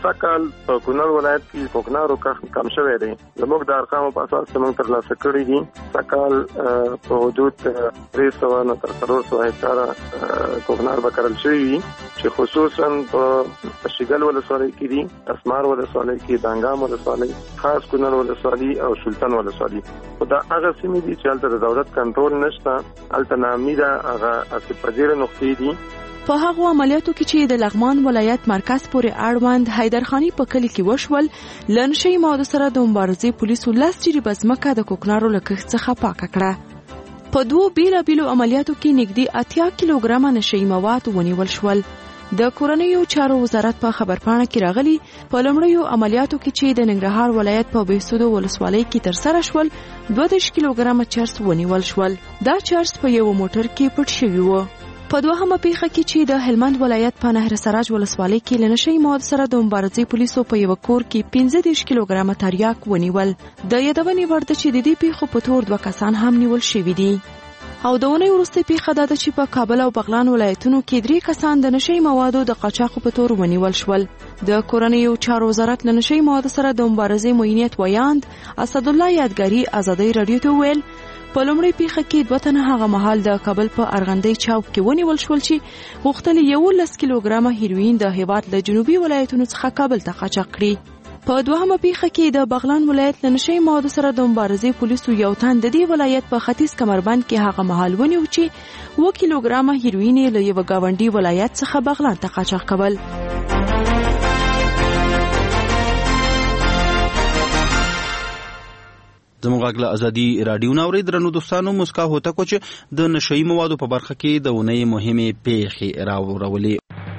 سکهال په کونړ ولایت کې کوکنارو کښت کم شوی دی. زموږ د ارقامو په اساس موږ ترلاسه کړي دي سکهال په حدود درې سوه نه تر څلور سوه هکتاره کوکنار به کرل شوي وي چې خصوصا په شیګل ولسوالۍ کې دي، اسمار ولسوالۍ کې، دانګام ولسوالۍ، خاص کونړ ولسوالۍ او سلطان ولسوالۍ. خو دا هغه سیمې دي چې هلته د دولت کنټرول نشته، هلته نامي ده، هغه اصفجیره نقطې دي. په هغو عملیاتو کې چې د لغمان ولایت مرکز پورې اړوند حیدرخانی په کلی کې وشول، لنشي موادو سره د مبارزې پولیسو لاس جریبه ځمکه د کوکنارو له کښت څخه پاکه کړه. په دوو بیلابیلو عملیاتو کې نږدې اتیا کیلوګرامه نشي مواد ونیول شول. د کورنیو چارو وزارت په خبرپاڼه کې راغلي په لومړیو عملیاتو کې چې د ننګرهار ولایت په بهسودو ولسوالۍ کې ترسره شول، دوه دېرش کیلوګرامه چرس ونیول شول. دا چرس په یو موټر کې پټ شوی و. په دوهمه پیښه کې چې د هلمند ولایت په نهر سراج ولسوالۍ کې له نشي موادو سره د مبارزې پولیسو په یو کور کې پنځه دېرش کیلوګرامه تریاک ونیول. د یادونې وړ ده چې د دې پیښو په تور دوه کسان هم نیول شوي دي. او د اونۍ وروستۍ پیښه دا ده چې په کابل او بغلان ولایتونو کې درې کسان د نشي موادو د قاچاقو په تور ونیول شول. د کورنیو چارو وزارت له نشي موادو سره د مبارزې معینیت ویاند اسدالله یادګاري ازادۍ رادیو ته ویل په لومړۍ پیښه کې دوه تنه هغه مهال د کابل په ارغندې چوک کې ونیول شول چې غوښتل یولس کیلوګرامه هیروین د هیواد له جنوبي ولایتونو څخه کابل ته قاچاق کړي. په دوهمه پیښه کې د بغلان ولایت له نشي موادو سره د مبارزې پولیسو یو تن د دې ولایت په ختیځ کمربند کې هغه مهال ونیو چې اووه کیلوګرامه هیروین له یو گاونډي ولایت څخه بغلان ته قاچاق کول. زموږ غږ له ازادي راډیو نه اورئ. درنو دوستانو، مسکا هوتکو چې د نشهیي موادو په برخه کې د اونۍ مهمې پیښې راوړولې.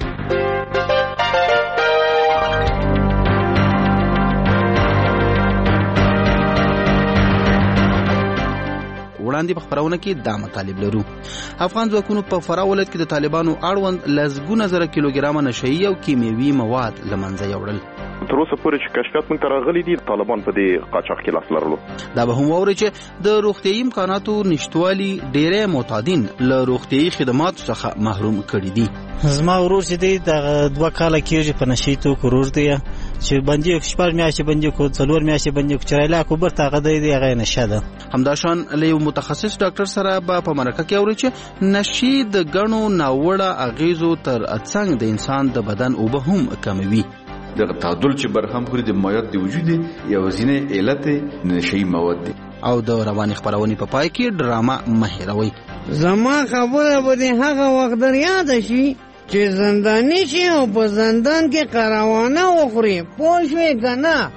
وړاندې په خبرونه کې دا مطالب لرو. افغان ځواکونو په فراه ولایت کې د طالبانو اړوند لسګونه زره کیلوګرامه نشهیي او کیمیاوي مواد له منځه یوړل. تر اوسه پورې چې کشفیات موږ ته راغلي دي، طالبان په دې قاچاق کې لاس لرلو. دا به هم واورئ چې د روغتیايي امکاناتو نشتوالي ډېری معتادین له روغتیايي خدماتو څخه محروم کړي دي. زما ورور چې دی د دوه کاله کېږي په نشهیي توکو ورور دی، چې بندي شپږ میاشتې بندي کو، څلور میاشتې بندي کو، چرایلا کوبر ته هغه دی هغه نشه ده. همداشان له یو متخصص ډاکټر سره به په مرکه کې اورئ چې نشي د ګڼو ناوړه اغیزو تر څنګ د انسان د بدن اوبه هم کموي. د تعادل چې برهم خوري د مایعات د وجود یو ځینې علت نشي مواد دي. او د رواني خبرونې په پای کې ډرامه مهیروي. زما خبره به هغه وخت در یاد شي چې زنداني شي او په زندان کې قراوانه وخوري، پوه شوې که نه؟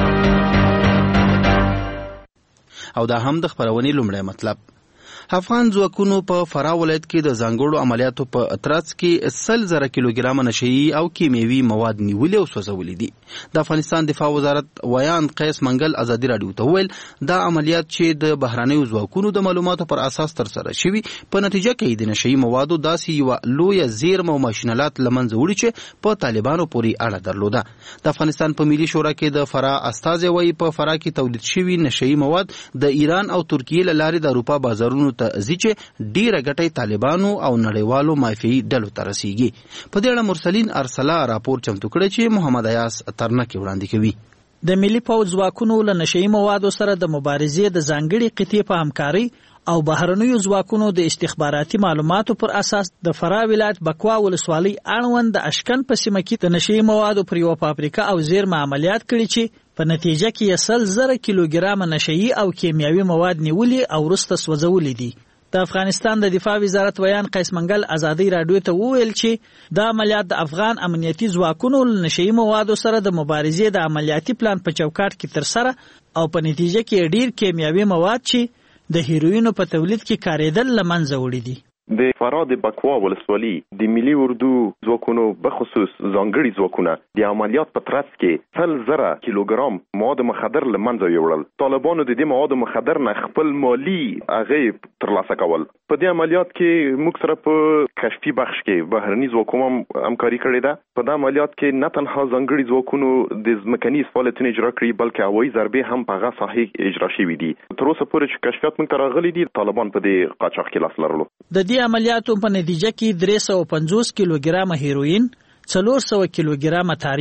او دا هم د خبرونې لومړی مطلب. افغان ځواکونو په فراه ولایت کې د ځانګړو عملیاتو په ترڅ کې سل زره کیلوګرامه نشهیي او کیمیاوي مواد نیولي او سوځولي دي. د افغانستان دفاع وزارت ویاند قیس منګل ازادي راډیو ته وویل دا عملیات چې د بهرنیو ځواکونو د معلوماتو پر اساس ترسره شوي، په نتیجه کې د نشهیي موادو داسې یوه لویه زیرمه او ماشینالات له منځه وړي چې په طالبانو پورې اړه درلوده. د افغانستان په ملي شورا کې د فراه استازی وایي په فراه کې تولید شوي نشهیي مواد د ایران او ترکیې له لارې د اروپا بازارونو ته ځي چې ډیره ګټه طالبانو او نړیوالو مافیایي ډلو ته رسیږي. په دې اړه مرسلین ارسلا راپور چمتو کړی چې محمد ایاس ترنکي وړاندې کوي. د ملي پوځ ځواکونو له نشهیي موادو سره د مبارزې د ځانګړي قطعې په همکارۍ او بهرنیو ځواکونو د استخباراتي معلوماتو پر اساس د فراه ولایت بکوا ولسوالۍ اړوند د اشکن په سیمه کې د نشهیي موادو پر یوه فابریکه او زیرمه عملیات کړي چې په نتیجه کې یې سل زره کیلوګرامه نشهیي او کیمیاوي مواد نیولي او وروسته سوځولي دي. د افغانستان د دفاع وزارت ویان قیس منګل ازادي راډیو ته وویل چې دا عملیات د افغان امنیتي ځواکونو له نشهیي موادو سره د مبارزې د عملیاتي پلان په چوکاټ کې ترسره او په نتیجه کې ډیر کیمیاوي مواد چې د هیروینو په تولید کې کارېدل له منځه وړي دي. د فراه د بکوا ولسوالۍ د ملي اردو ځواکونو بخصوص ځانګړي ځواکونه د عملیات په ترڅ کې سل زره کیلوګرام مواد مخدر له منځه یوړل. طالبانو د دې مواد مخدر نه خپل مالی هغه ترلاسه کول. په دې عملیات کې موږ سره په کشفي بخش کې بهرني ځواکونو همکاري کړې ده. په دې عملیات کې نه تنها ځانګړي ځواکونو د ځمکني فعالیتونه اجرا کړي بلکې هوایي ضربې هم په هغه ساحه اجرا شوې دي. تر اوسه پورې چې کشفیات موږ ته راغلي دي، طالبان په دې قاچاق کې لاس لرلو. د دې عملیاتو په نتیجه کې درې سوه پنځوس کیلوګرامه هیروین، څلور سوه کیلوګرامه تریاک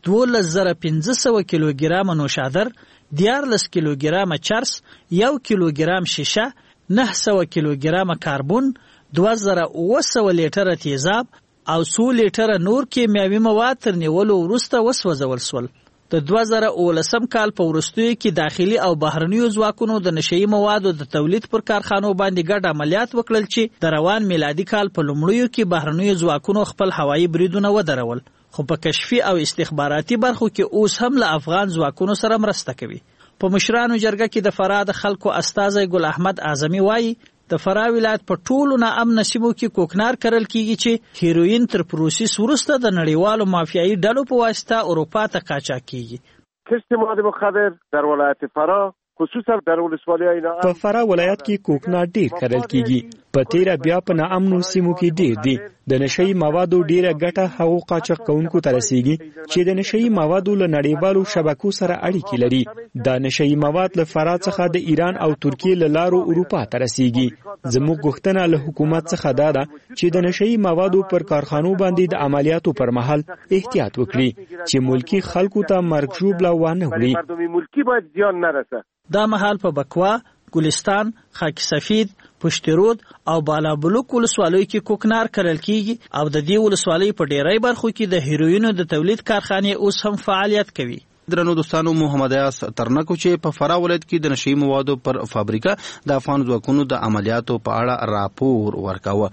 دولس زره پنځه سوه کیلوګرامه نوشادر، دیارلس کیلوګرامه چرس، یو کیلوګرام شیشه، نه سوه کیلوګرامه کاربون، دوه زره اوه سوه لیټره تیزاب او څو لیټره نور کیمیاوي مواد تر نیولو وروسته وسوځول شول. د دوه زره اوولسم کال په وروستیو کې داخلي او بهرنیو ځواکونو د نشهیي موادو د تولید پر کارخانو باندې ګډ عملیات وکړل چې د روان میلادي کال په لومړیو کې بهرنیو ځواکونو خپل هوایي بریدونه ودرول، خو په کشفي او استخباراتي برخو کې اوس هم له افغان ځواکونو سره مرسته کوي. په مشرانو جرګه کې د فراه د خلکو استازی ګل احمد اعظمي وایي د فراه ولایت په ټولو ناامنه سیمو کې کوکنار کرل کیږي چې هیروین تر پروسس وروسته د نړیوالو مافیایي ډلو په واسطه اروپا ته قاچاق کیږي. کشت مواد مخدر در ولایت فراه خصوصا در ولسوالی اینا په فراه ولایت کې کوکنار ډیر کرل کیږي. په تیره بیا په ناامنو سیمو کې ډیر دي. د نشهیي موادو ډیره ګټه هغو قاچاق کوونکو ته رسیږي چې د نشهیي موادو له نړیوالو شبکو سره اړیکې لري. دا نشهیي مواد له فراه څخه د ایران او ترکیې له لارو اروپا ته رسیږي. زموږ غوښتنه له حکومت څخه دا ده چې د نشهیي موادو پر کارخانو باندې د عملیاتو پر مهال احتیاط وکړي چې ملکی خلکو ته مرګ ژوبله وانه وړي. دا مهال په بکوا، ګلستان، خاک سفید، پشترود او بالابلوک ولسوالیو کې کوکنار کرل کیږي او د دې ولسوالیو په ډیری برخو کې د هیروینو د تولید کارخانې اوس هم فعالیت کوي. درنو دوستانو، محمد ایاس ترنکو چې په فراه ولایت کې د نشهیي موادو پر فابریکه د افغان ځواکونو د عملیاتو په اړه راپور ورکاوه.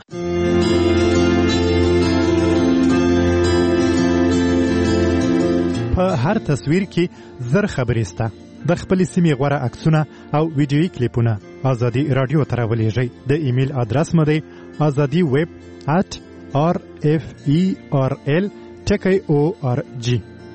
په هر تصویر کې زر خبرې سته. د خپل سیمې غوره عکسونه او ویډیویي کلیپونه ازادي رادیو ته راولېږئ. د ایمیل ادرس مو دی ازادي ویب ات آر اف ای آر ال ټکی او آر جی.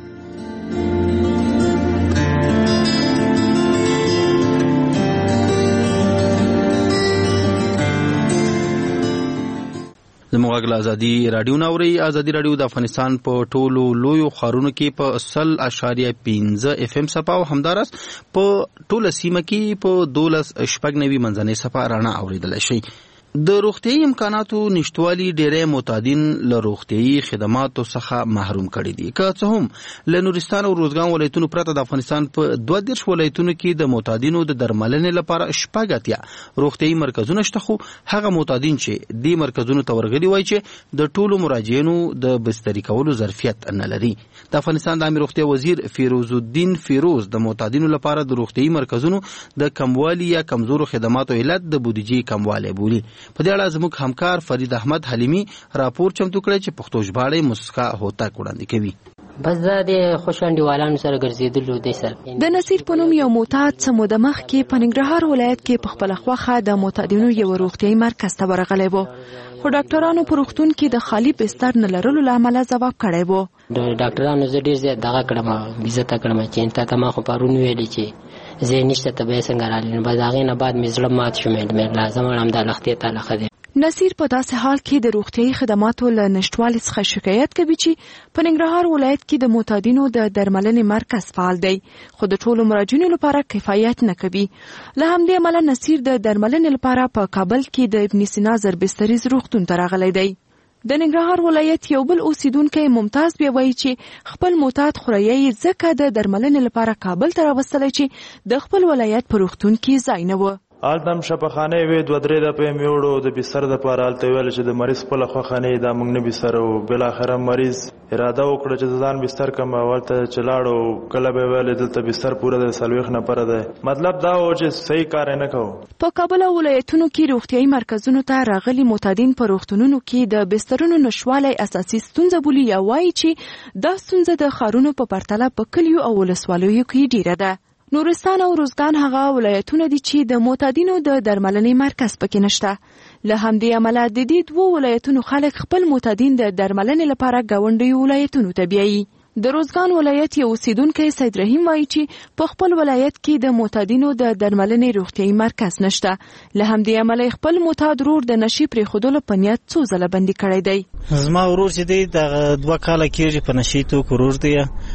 زموږ غږ ازادي رادیو ناوري. ازادي رادیو د افغانستان په ټولو لویو ښارونو کې په سل اشاریه پنځه اف ام صفا او همدارس په ټوله سیمه کې په دولس شپږ نوي منځنۍ صفا رڼا اوریدلی شي. د روغتیايي امکاناتو نشټوالي ډېری معتادین له روغتیايي خدماتو څخه محروم کړي دي. که څه هم له نورستان او روزګان ولایتونو پرته د افغانستان په دوه دېرش ولایتونو کې د معتادینو د درملنې لپاره شپږ اتیا روغتیايي مرکزونه شته، خو هغه معتادین چې دې مرکزونو ته ورغلي وایي چې د ټولو مراجعینو د بستري کولو ظرفیت نه لري. د افغانستان د عامه روغتیا وزیر فیروز الدین فیروز د معتادینو لپاره د روغتیايي مرکزونو د کموالي یا کمزورو خدماتو علت د بودیجې کموالی بولي. په دې اړه زموږ همکار فرید احمد حلیمی راپور چمتو کړی چې پښتو ژباړه مسکا هوتک وړاندې کوي. بس دا د خوشاندیوالانو سره ګرځېدلو دی سره. د نصیر په نوم یو معتاد څه موده مخکې په ننګرهار ولایت کې په خپله خوښه د معتادینو یو روغتیايي مرکز ته ورغلی و، خو ډاکټرانو په روغتون کې د خالي بستر نه لرلو له امله ځواب کړی و. د ډاکټرانو زه ډېر زیات دغه کړم، عزته کړم چې تا ته ما خو پرون ویلې چې زه نشته ته به څنګه رالې. نو بس د هغې نه بعد مې زړه مات شو، مې لازم همدا لختې ته لښه دی. نصیر په داسې حال کې د روغتیايي خدماتو له نشټوالي څخه شکایت کوي چې په ننګرهار ولایت کې د معتادینو د درملنې مرکز فعال دی، خو د ټولو مراجعینو لپاره کفایت نه کوي. له همدې امله نصیر د درملنې لپاره په کابل کې د ابن سینا زربستریز روغتون ته راغلی دی. د ننګرهار ولایت یو بل اوسیدونکی ممتاز بیا وایي چې خپل معتاد خوریی ځکه د درملنې لپاره کابل ته راوستلی چې د خپل ولایت په روغتون کې ځای نه و. آلتم شپخانه وی دوه درې دپې مې وړو د بستر دپاره هلته ویل چې د مریض خپله خوښه نه دا موږ نه بستر وو. بالاخره مریض اراده وکړه چې ځان بستر کم هلته چې لاړو، کله به ویلې دلته بستر پوره دی څلوېښت نفره دی. مطلب دا و چې صحیح کار یې نه کوو. په کابل او ولایتونو کې روغتیايي مرکزونو ته راغلي معتادین په روغتونونو کې د بسترونو نشوالی اساسي ستونزه بولي یا وایي چې دا ستونزه د ښارونو په پرتله په کلیو او ولسوالیو کې ډیره ده. نورستان او روزګان هغه ولایتونه دي چې د معتادینو د درملنې مرکز پکې نشته. له همدې امله د دې دوو ولایتونو خلک خپل معتادین د درملنې لپاره ګاونډیو ولایتونو ته بیایي. د روزګان ولایت یو اوسیدونکی سید رحیم وایي چې په خپل ولایت کې د معتادینو د درملنې روغتیايي مرکز نشته. له همدې امله خپل معتاد ورور د نشي پرېښودلو په نیت څو ځله بندي کړی دی. زما ورور چې دی دغه دوه کاله کېږي په نشي توکو ورور دی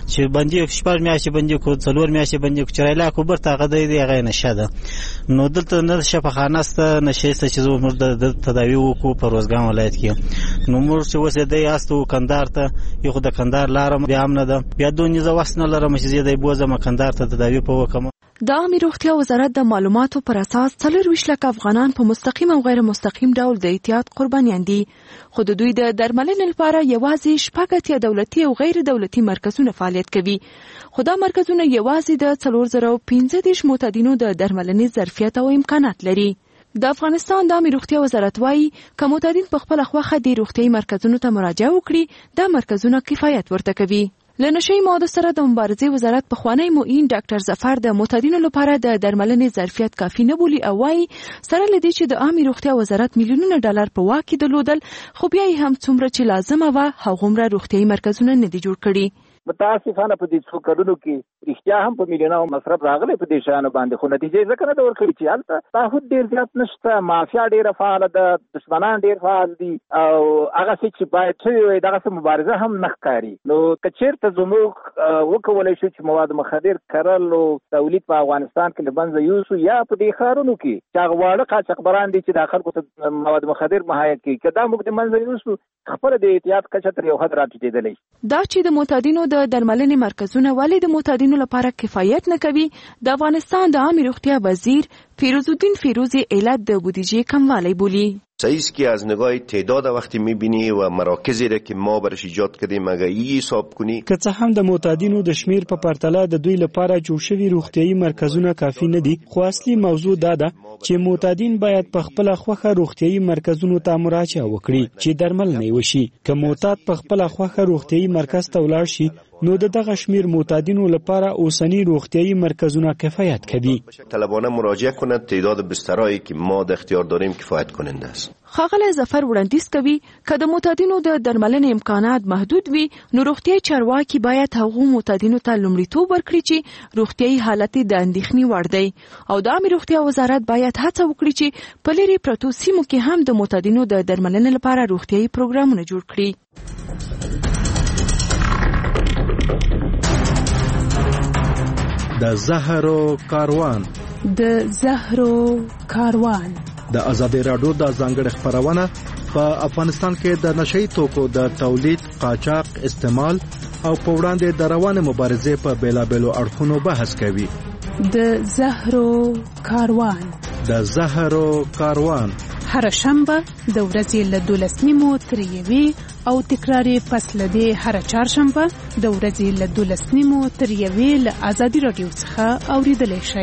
چې بندي شپږ میاشتې بندي کو څلور میاشتې بندي کو چرایلا کو برته هغه دی هغه نشه ده. نو دلته نه شفاخانه ست نشه ست چې زموږ د تداوی وکړو په روزګان ولایت کې. نو موږ چې وسه دی یاستو کندهار ته یو خو د کندهار لار بیا هم نه ده بیا دونې زه وس نه لرم چې زه دی بوزم کندهار ته تداوی په وکم. د عامه روغتیا وزارت د معلوماتو پر اساس څلور ویشت لک افغانان په مستقیم او غیر مستقیم ډول د احتیاط قربانیان دي، خو د دوی د درملنې لپاره یوازې شپږ اتیا دولتي او غیر دولتي مرکزونه فعالیت کوي. خو دا مرکزونه یوازې د څلور زره پنځه دېرش معتادینو د درملنې ظرفیت او امکانات لري. د افغانستان د عامه روغتیا وزارت وايي که معتادین په خپل خوخه د روغتیايي مرکزونو ته مراجعه وکړي دا مرکزونه کفایت ورته کوي. له نشي موادو سره د مبارزې وزارت پخوانی معین ډاکټر ظفر د معتادینو لپاره د درملنې ظرفیت کافي نه بولي او وايي سره لدی چې د عامه روغتیا وزارت میلیونونه ډالر په واک کې درلودل خو بیا هم څومره چې لازمه و هغومره روغتیايي مرکزونه نه دي جوړ کړي. متاسفانه په دې څو کډونو کې رښتیا هم په میلیونونو مصرف راغلی په دې شانو باندې، خو نتیجې ځکه نه ده ورکړي چې هلته تعهد ډېر زیات نشته، مافیا ډېره فعاله ده، دشمنان ډېر فعال دي او هغسې چې باید شوي وای دغسې مبارزه هم نه ښکاري. نو که چېرته زموږ وکولی شو چې مواد مخدر کرل او تولید په افغانستان کې له منځه یوسو یا په دې ښارونو کې چې هغه واړه قاچاقبران دي چې دا خلکو ته مواد مخدر مهیا کوي، که دا موږ د منځه یوسو خپله د احتیاط کچه تر یو حد راټیټېدلی. دا چې د معتادینو د درملنې مرکزونه ولې د معتادینو لپاره کفایت نه کوي د افغانستان د عامه روغتیا وزیر فیروز الدین فیروزی علت د بودجه کموالی بولی. سعیست که از نگاه تعداد وقتی میبینی و مراکزی را که ما برش ایجاد کردیم اگه ای حساب کنی که څه هم د معتادینو د شمیر په پرتله د دوی لپاره جوړ شوي روغتیايي مرکزونه کافي نه دي، خو اصلي موضوع دا ده چې معتادین باید په خپل خوخه روغتیايي مرکزونو ته مراجعه وکړي چې درملنه وشي. که معتاد په خپل خوخه روغتیايي مرکز ته ولاړ شي نو د دغه شمیر معتادینو لپاره اوسنی روغتیايي مرکزونه کفایت کوي. طلبانه مراجعه کنند، تعداد بسترهایی که ما در اختیار داریم کفایت کننده است. ښاغلی ظفر وړاندیز کوي که د معتادینو د درملنې امکانات محدود وي نو روغتیايي چارواکي باید هغو معتادینو ته لومړیتوب ورکړي چې روغتیايي حالت د اندېښنې وړ دی او د عامه روغتیا وزارت باید هڅه وکړي چې په لرې پرتو سیمو کې هم د معتادینو د درملنې لپاره روغتیايي پروګرامونه جوړ کړي. د زهرو کاروان د زهرو کاروان د ازادي راډیو د ځانګړي خبرونه په افغانستان کې د نشئی توکو د تولید، قاچاق، استعمال او په وړاندې د روانې مبارزې په بیلابېلو اړخونو بحث کوي. د زهرو کاروان د زهرو کاروان هر شنبه د ورځې له دولس نیمو تر یوې او تکراري فصل دی هر چهارشنبه د ورځې له دولس نیمو تر یوې له ازادي راډیو څخه اوریدلی شئ.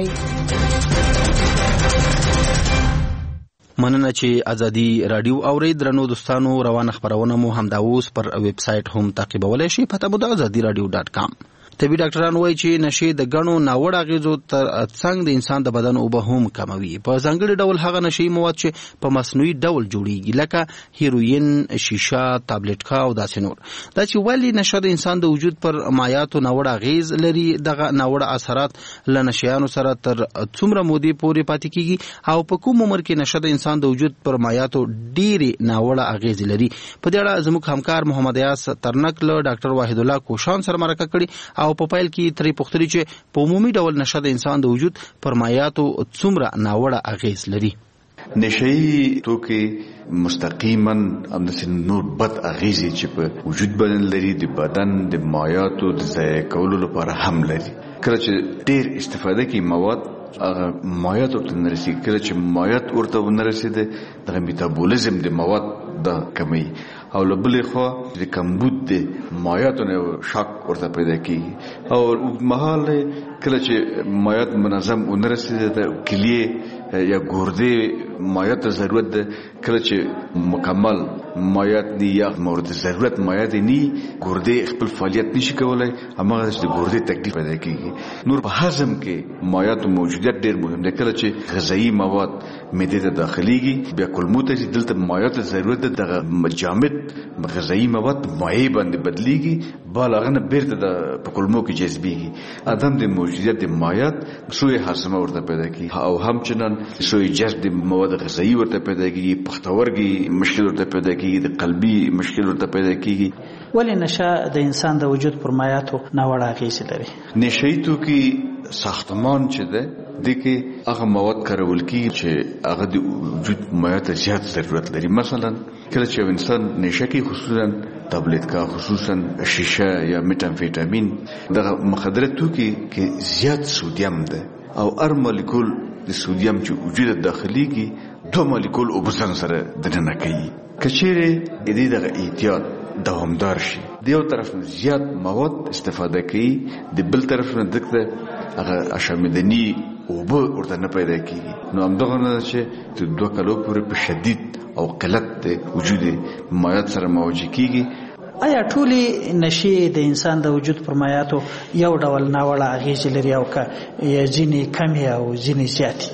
مننه چې ازادي راډیو اوري. درنو دوستانو روانه خبرونه مو همدا اوس پر ویب سټ هم تعقیبولای شئ. پته مو د ازادي راډیو ډاټ کام. طبي ډاکټران وایي چې نشي د غنو ناوړه اغیزو تر څنګ د انسان د بدن اوبه هم کموي. په ځانګړي ډول هغه نشي مواد چې په مصنوعي ډول جوړیږي لکه هیروین، شیشه، تابلیټکا او داسې نور. دا چې ولی نشه د انسان د وجود پر مایعاتو ناوړه اغیز لري، دغه ناوړه اثرات له نشيانو سره تر څومره مودې پورې پاتې کیږي او په کوم عمر کې نشه د انسان د وجود پر مایعاتو ډېری ناوړه اغیز لري. په دې اړه زموږ همکار محمد یاس ترنک له ډاکټر واحد الله کوشان سره مرکه کړي او په پایل کې تری پختري چې په عمومي ډول نشه د انسان د وجود پر مایعاتو څومره ناوړه اغیز لري. نشئی توکي مستقیما امدسي نور بد اغیزي چې په وجود باندې لري د بدن د مایعاتو د ضایع کولو لپاره هم لري. کله چې ډیر استفاده کوي مواد هغه مایعات ورته نرسي، کله چې مایعات ورته ونرسي د میتابولیزم د مواد د کمی او لبلې خو د کمبود د مایعاتو نه شاک ورته پیدا کیږي او محال کله چې مایعات منظم ونرسي د کلیه یا ګردې مایعات ضرورت ده، کله چې مکمل مایعات نه یا مورد ضرورت مایعات نه ګردې خپل فعالیت نشي کولای، همغه د ګردې تکلیف پیدا کیږي. نور په هضم کې مایعات موجودیت ډیر مهم ده. کله چې غذایی مواد معده ته داخليږي بیا کولمو ته دلته مایعات ضرورت ده، د جامد غذایی مواد مایع باندې بدلیږي بالغنه بیرته د کولمو کې جذبيږي. ادم د موجودیت د مایعات سوء هضم ورته پیدا کیږي او همچنان سوء جذب د مواد غذایی ورته پیدا کیږي، پښتورګي مشکل ورته پیدا کیږي، د قلبي مشکل ورته پیدا کیږي. ولې نشه د انسان د وجود پر مایاتو ناوړه اغېزې لري؟ نشهیي توکي ساختمان چې ده د کې هغه مواد کارول کیږي چې هغه د وجود مایات زیات ضرورت لري. مثلا کله چې انسان نشه کوي، خصوصا تابلیت کا، خصوصا شیشه یا میتامفیتامین، دغه مخدره توکي کې زیات سودیم ده او هر مالیکول د سودیم چې وجود داخليږي دو مالیکول او بسنګ سره دننه کوي. کچېره د دې دغه احتیاط دوامدار شي، د یو طرف نه زیات مواد استفاده کوي، د بل طرف نه دغه هغه اشامدنی او به ورته نه پیدا کیږي. نو همدغه نه چې د دوه کلو پورې په شدید او قلت د وجود مایات سره مواجه کیږي. آیا ټولې نشې د انسان د وجود پر مایاتو یو ډول ناوړه اغېزې لري او که ځینې کمې او ځینې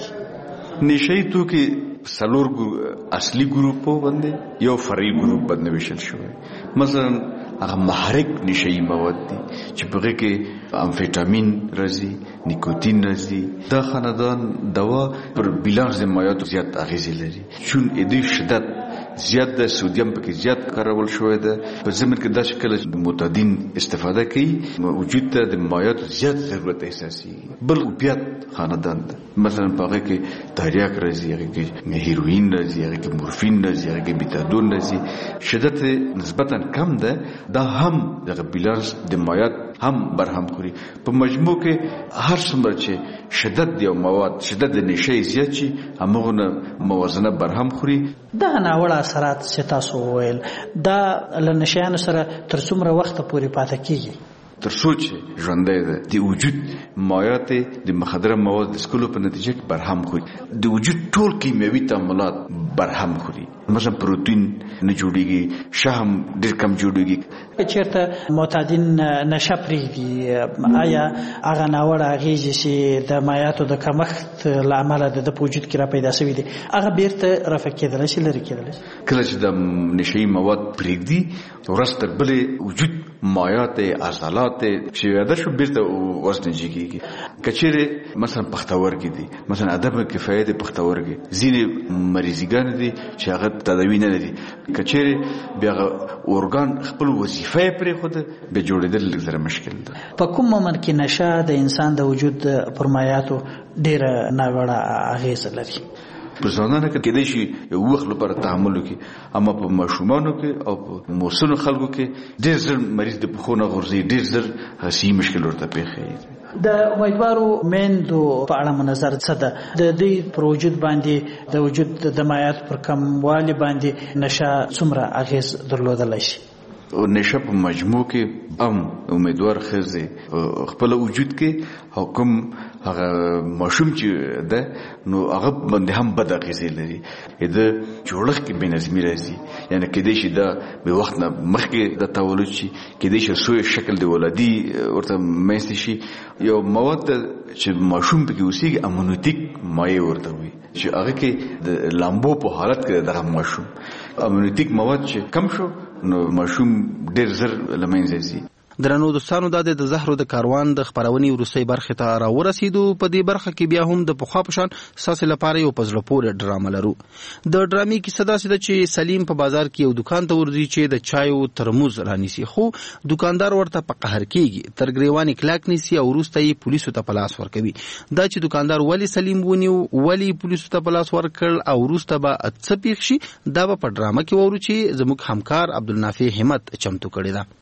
زیاتې؟ نشهیي توکي څلور اصلي ګروپو باندې یو فرعي ګروپ باندې ویشل شوی. مثلا هغه محرک نشهیي مواد دي چې په هغې کې امفیټامین راځي، نیکوتین راځي. دا خاندان دوا پر بیلانس د مایاتو زیات اغېزې لري، چون د دوی شدت زیات ده، سودیم پکې زیات کارول شوی ده. په ضمن کې دا چې کله معتادین استفاده کوي وجود ته د مایاتو زیات ضرورت احساسېږي. بل اوپیات خاندان ده، مثلا په هغې کې تریاک راځي، هغې کې هیروین راځي، هغې کې مورفین راځي، هغې کې بیتادون راځي. شدت نسبتا کم ده، دا هم دغه بیلانس د مایات هم برهم خوري. په مجموع کې هر څومره چې شدت دی او مواد شدت د نشې زیات شي، همغه موازنه برهم خوري. دغه ناوړه اثرات چې تاسو وویل دا له نشیانو سره تر څومره وخته پورې پاتې کیږي؟ تر څو چې ژوندی ده د وجود مایات د مخدره مواد د څښلو په نتیجه کې برهم خوري. د وجود ټول کیمیاوي تعاملات برهم خوري. مثلا پروتین نه جوړیږي، شحم ډېر کم جوړیږي. چېرته معتادین نشه پرېږدي، آیا هغه ناوړه اغېزې چې د مایاتو د کمښت له امله د ده په وجود کې را پیدا شوي دي هغه بیرته رفع کېدلی شي، لرې کېدلی شي؟ کله چې د نشهیي مواد پرېږدي ورځ تر بلې وجود مایات عضلات چې یاده شو بیرته وزن جګیږي. کچېرې مثلا پښتورګي دي، مثلا عدم کفایت پښتورګي، ځینې مریضګان دي چې هغه تداوی نه لري. کچېرې بیا اورګان خپل وظیفه یې پرېښوده، بیا جوړېدل لږ زره مشکل ده. په کوم عمر کې نشه د انسان د وجود پر مایاتو ډېره ناوړه اغېزه لري؟ په ځوانانو کې کېدای شي یو وخت لپاره تحمل وکړي، اما په ماشومانو کې او په موسنو خلکو کې ډېر زر مریض د پښو نه غورځي، ډېر زر صحي مشکل ورته پېښېږي. د امیدوارو میندو په اړه مو نظر څه ده؟ د دوی پر وجود باندې د وجود د مایعاتو پر کموالي باندې نشه څومره اغېز درلودلی شي؟ نشه په مجموع کې هم امیدوار ښځې خپل وجود کې او کوم هغه ماشوم چې ده نو هغه باندې هم بد اغېزې لري. د جوړښت کې بې نظمي راځي، یعنې کېدای شي دا بې وخت نه مخکې د تولد شي، کېدای شي سوی شکل د ولادي ورته منځته شي. یو مواد چې ماشوم پکې اوسېږي امونوتیک مایع ورته وي چې هغه کې د لامبو په حالت کې دغه ماشوم امونوتیک مواد چې کم شو نو ماشوم ډېر زر له منځه ځي. درنو دوستانو دا د زهرو د کاروان د خبرونې وروستۍ برخې ته راورسېدو. په دې برخه کې بیا هم د پخوا په شان ستاسې لپاره یو په زړه پورې ډرامه لرو. د ډرامې کیسه داسې ده چې سلیم په بازار کې یو دکان ته ورځي چې د چایو ترموز رانیسي، خو دکاندار ورته په قهر کېږي، تر ګریوان یې کلک نیسي او وروسته یې پولیسو ته په لاس ورکوي. دا چې دکاندار ولې سلیم ونیو، ولې پولیسو ته په لاس ورکړ او وروسته به څه پېښ شي، دا به په ډرامه کې واورو چې زموږ همکار عبدالنافع همت چمتو کړې ده.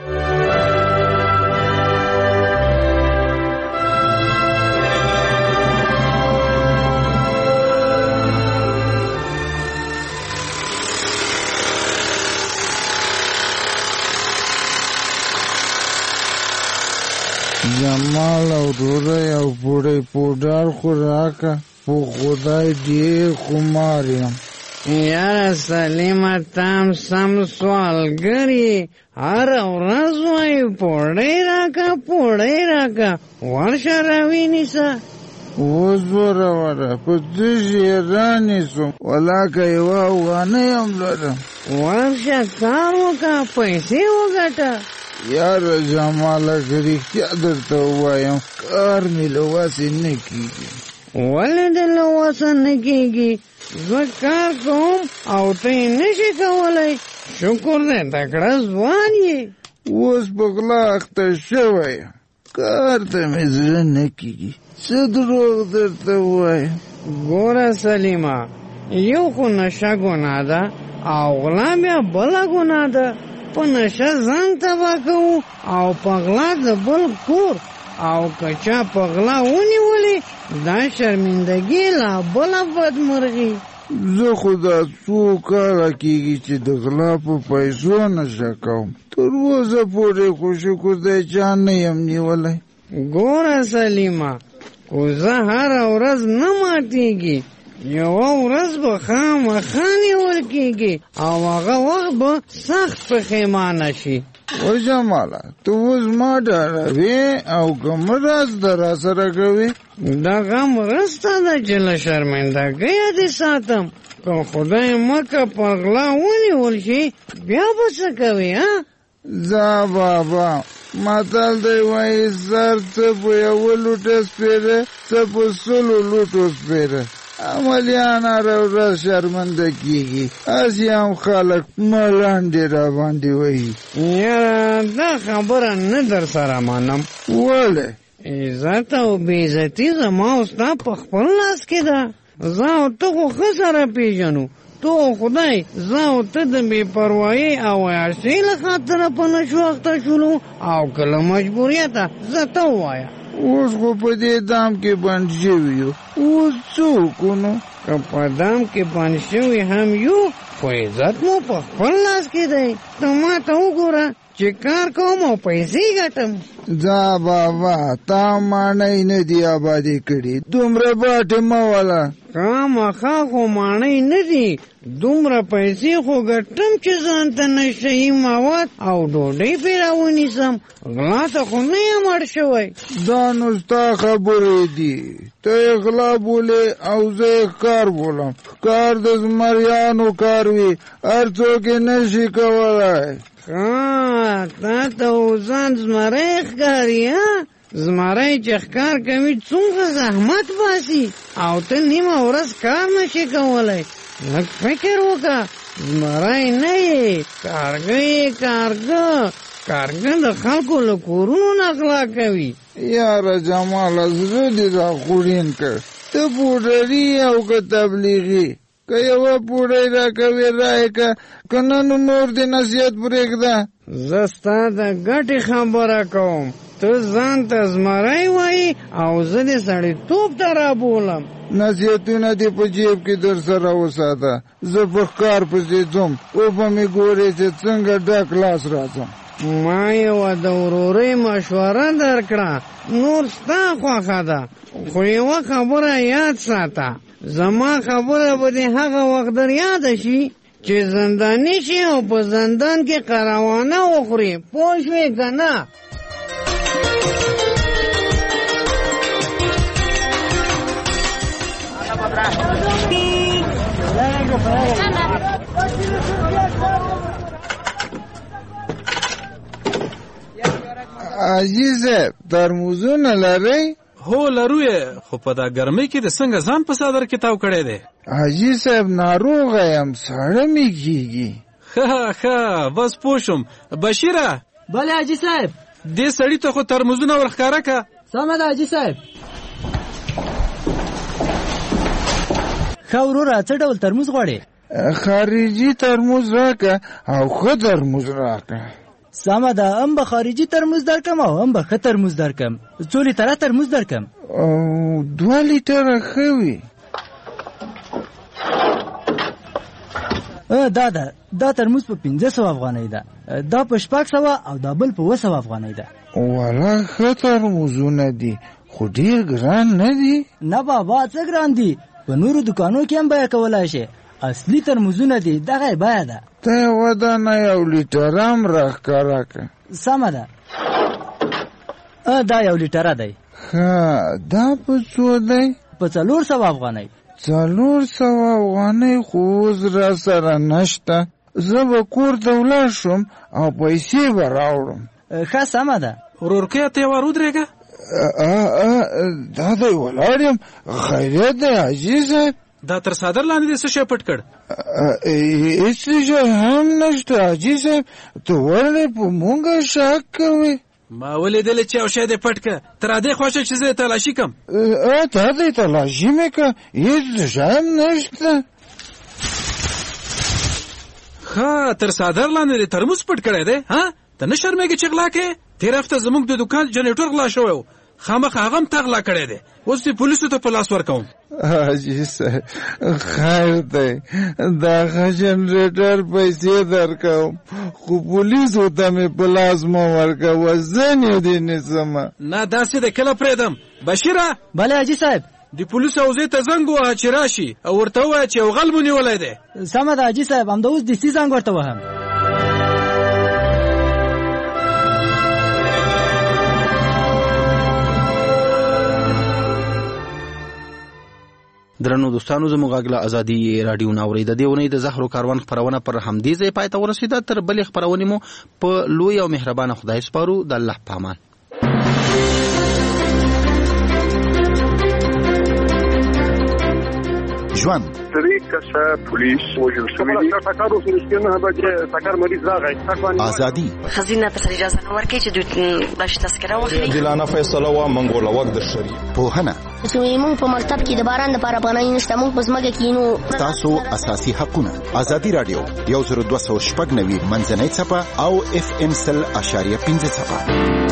جمال او ډوډۍ او پوډۍ پوډر خو راکه، په خدای ډېر خمار یم. یاره سلیمه تام سم سوالګر یې، هره ورځ وایي پوډۍ راکه پوډۍ راکه، ورشه راوینیسه. اوس به راوړه، په تش یې رانیسم، ولاکه یوه افغانۍ هم لرم. ورشه کار وکړه، پیسې وګټه. یاره جماله که رښتیا درته ووایم کار مې له وسې نه کېږي. ولې د له وسه نه کېږي؟ زه کار کوم او ته یې نشې کولی. شکر دی تکړه ځوان یې. اوس په غلا اخته شوی کار ته مې زړه نه کېږي. څه دروغ درته ووایم؟ ګوره سلیمه، یو خو نشه ګناه ده او غلا بیا بله ګناه ده. په نشه ځان تباه کوو او په غلا د بل کور، او که چا په غلا ونیولې دا شرمندګي لا بله بدمرغي. زه خو دا څو کاله کېږي چې د غلا په پیسو نشه کوم، تر اوسه پورې خو شکر دی چا نه یم نیولی. ګوره سلیمه، کوزه هره ورځ نه ماتېږي، یوه ورځ به خامخا نیول کېږي او هغه وخت به سخت پښیمانه شي. و جماله، ته اوس ما ډاروې او که مرسته را سره کوې؟ دغه مرسته ده چې له شرمندګۍ دې ساتم. که خدای مکه پر غلا ونیول شي بیا به څه کوې؟ ها ځه بابا، متل دی وایي سر څه په یوه لوټه سپېره، څه په سلو لوټو سپېره. عملیان هره ورځ شرمنده کېږي، هسې هم خلک ملنډې را باندې وایي. یاره دا خبره نه در سره منم. ولې؟ عزت او بېعزتي زما او ستا په خپل لاس کې ده. زه او ته خو ښه سره پېژنو. تو او خدای، زه او ته د بې پروایۍ او عیاشۍ له خاطره په نشو اخته شولو او که له مجبوریته. زه ته ووایه اوس خو په دې دام کې بند شوي یو، اوس څه وکړو نو؟ که په دام کې بند شوي هم یو، خو عزت مو په خپل لاس کې دی. ته ما ته وګوره چې کار کوم او پیسې ګټم. ځه بابا، تا ماڼۍ نه دي آبادې کړي، دومره باټې مه وله. خامخا خو ماڼۍ نه دي، دومره پیسې خو ګټم چې ځان ته نشهي مواد او ډوډۍ پرې راونیسم. غلا ته خو نه یم اړ شوی. دا نو ستا خبرې دي، ته یې غلا بولې او زه یې ښکار بولم. ښکار د زمریانو کار وي، هر څوک یې نشي کولی. ها تا ته ځان زمری ښکاري؟ ها زمری چې ښکار کوي څومره زحمت باسي او ته نیمه ورځ کار نشي کولی. لږ فکر وکړه، زمری نه یې، کارګه یې. کارګه کارګه د خلکو له کورونو نه غلا کوي. یاره جماله، زړه دې را خوړین کړ. ته پوډري او که تبلیغي؟ که یوه پوډۍ را کوې رایې که، که نه نو نور دې نصیحت پرېږده. زه ستا د ګټې خبره کوم. ته ځان ته زمری وایي او زه دې سړیتوب ته رابولم. نصیحتونه دې په جیب کې در سره وساته، زه په ښکار پسې ځم، وبه مې ګورې چې څنګه ډک لاس راځم. ما یوه د ورورۍ مشوره درکړه، نور ستا خوښه ده، خو یوه خبره یاد ساته. زما خبره به دې هغه وخت در یاده شي چې زنداني شي او په زندان کې قراوانه وخوري. پوه شوې که نه؟ حاجي صاحب، ترموزونه لرئ؟ هو لرو یې، خو په دا ګرمۍ کې د څنګه ځان په صدر کې تاو کړی دی؟ حاجي صاحب ناروغه یم، ساړه مې کېږي. ښه ښه بس پوه شوم. بشیره. بله حاجي صاحب. دې سړي ته خو ترموزونه ور ښکاره که. سمه ده حاجي صاحب. ښه وروره، څه ډول ترموز غواړې؟ خارجي ترموز راکه او ښه ترموز راکه. سمه ده، هم به خارجي ترموز درکم او هم به ښه ترموز درکم. څو لیټره ترموز درکم؟ دوه لیټره ښه وي. دا ده، دا ترموز په پنځه سوه افغانۍ ده، دا په شپږ سوه او دا بل په اوه سوه افغانۍ ده. والا ښه ترموزونه دي، خو ډېر ګران نه دي؟ نه بابا، څه ګران دي، په نورو دکانو کې هم بیه کولی شي. اصلي ترموزونه دي، دغه یې بیه ده. ته یوه دانه یو لیټره هم راښکاره که. سمه ده، دا یو لیټره دی. ښه، دا په څو دی؟ په څلور سوه افغانۍ. څلور سوه افغانۍ خو اوس را سره نشته. زه به کور ته ولاړ شم او پیسې به راوړم. ښه سمه ده. ورورکیه ته یې ور ودرېږه. دا دی ولاړ یم. خیریت دی حاجي صاحب؟ دا تر صادر لاندې څه شی پټ کړ؟ هیڅ شی هم نشته حاجي صاحب، ته ولې په مونږ شک کوې؟ ما ولیدل چې یو شی دې پټ کړ، تر دې خوښه چې زه تلاشي کم. ته دې تلاشي مې کړه، هیڅ شی هم نشته. ښه، تر صادر لاندې ترموز پټ کړی دی؟ ها، ته نه شرمېږې چې غلا کوې؟ تېره هفته زموږ د دوکان جنریټور غلا شوی و، خامخا هغه هم تا غلا کړی دی. اوس دې پولیسو ته په لاس ورکوم. حاجي صاحب خیر دی، دغه جنریټر پیسې درکوم، خو پولیسو ته مې په لاس مه ورکوه، زه نه دې نیسم. نه داسې دی، کله پرېږدم. بشیره. بله حاجي صاحب. د پولیسو حوزې ته زنګ ووهه چې راشي او ورته ووایه چې یو غل مو نیولی دی. سمه ده حاجي صاحب، همدا اوس دستي زنګ ورته وهم. درنو دوستانو، زموږ غږ له ازادي راډیو نه اورئ. د دې اونۍ د زهرو کاروان خپرونه پر همدې ځای پای ته ورسېده. تر بلې خپرونې مو په لوی او مهربانه خدای سپارو. د الله په امان. ژوند درې کسه پولیس وژل شوي دي. ټکر وشو چې نه بجې ټکر مریض راغی. ازادي خزینه ته اجازه نه ورکړي چې دوی باش تذکره واخلي. عادلانه فیصله و منګول وګ د شری پوهنه چې موږ په مکتب کې د باران لپاره پناه نشته، موږ په ځمکه کې نو تاسو اساسي حقونه. ازادي رادیو یو زر دوه سوه شپږ نوي منځنۍ څپه او اف ام سل اشاریه پنځه څپه.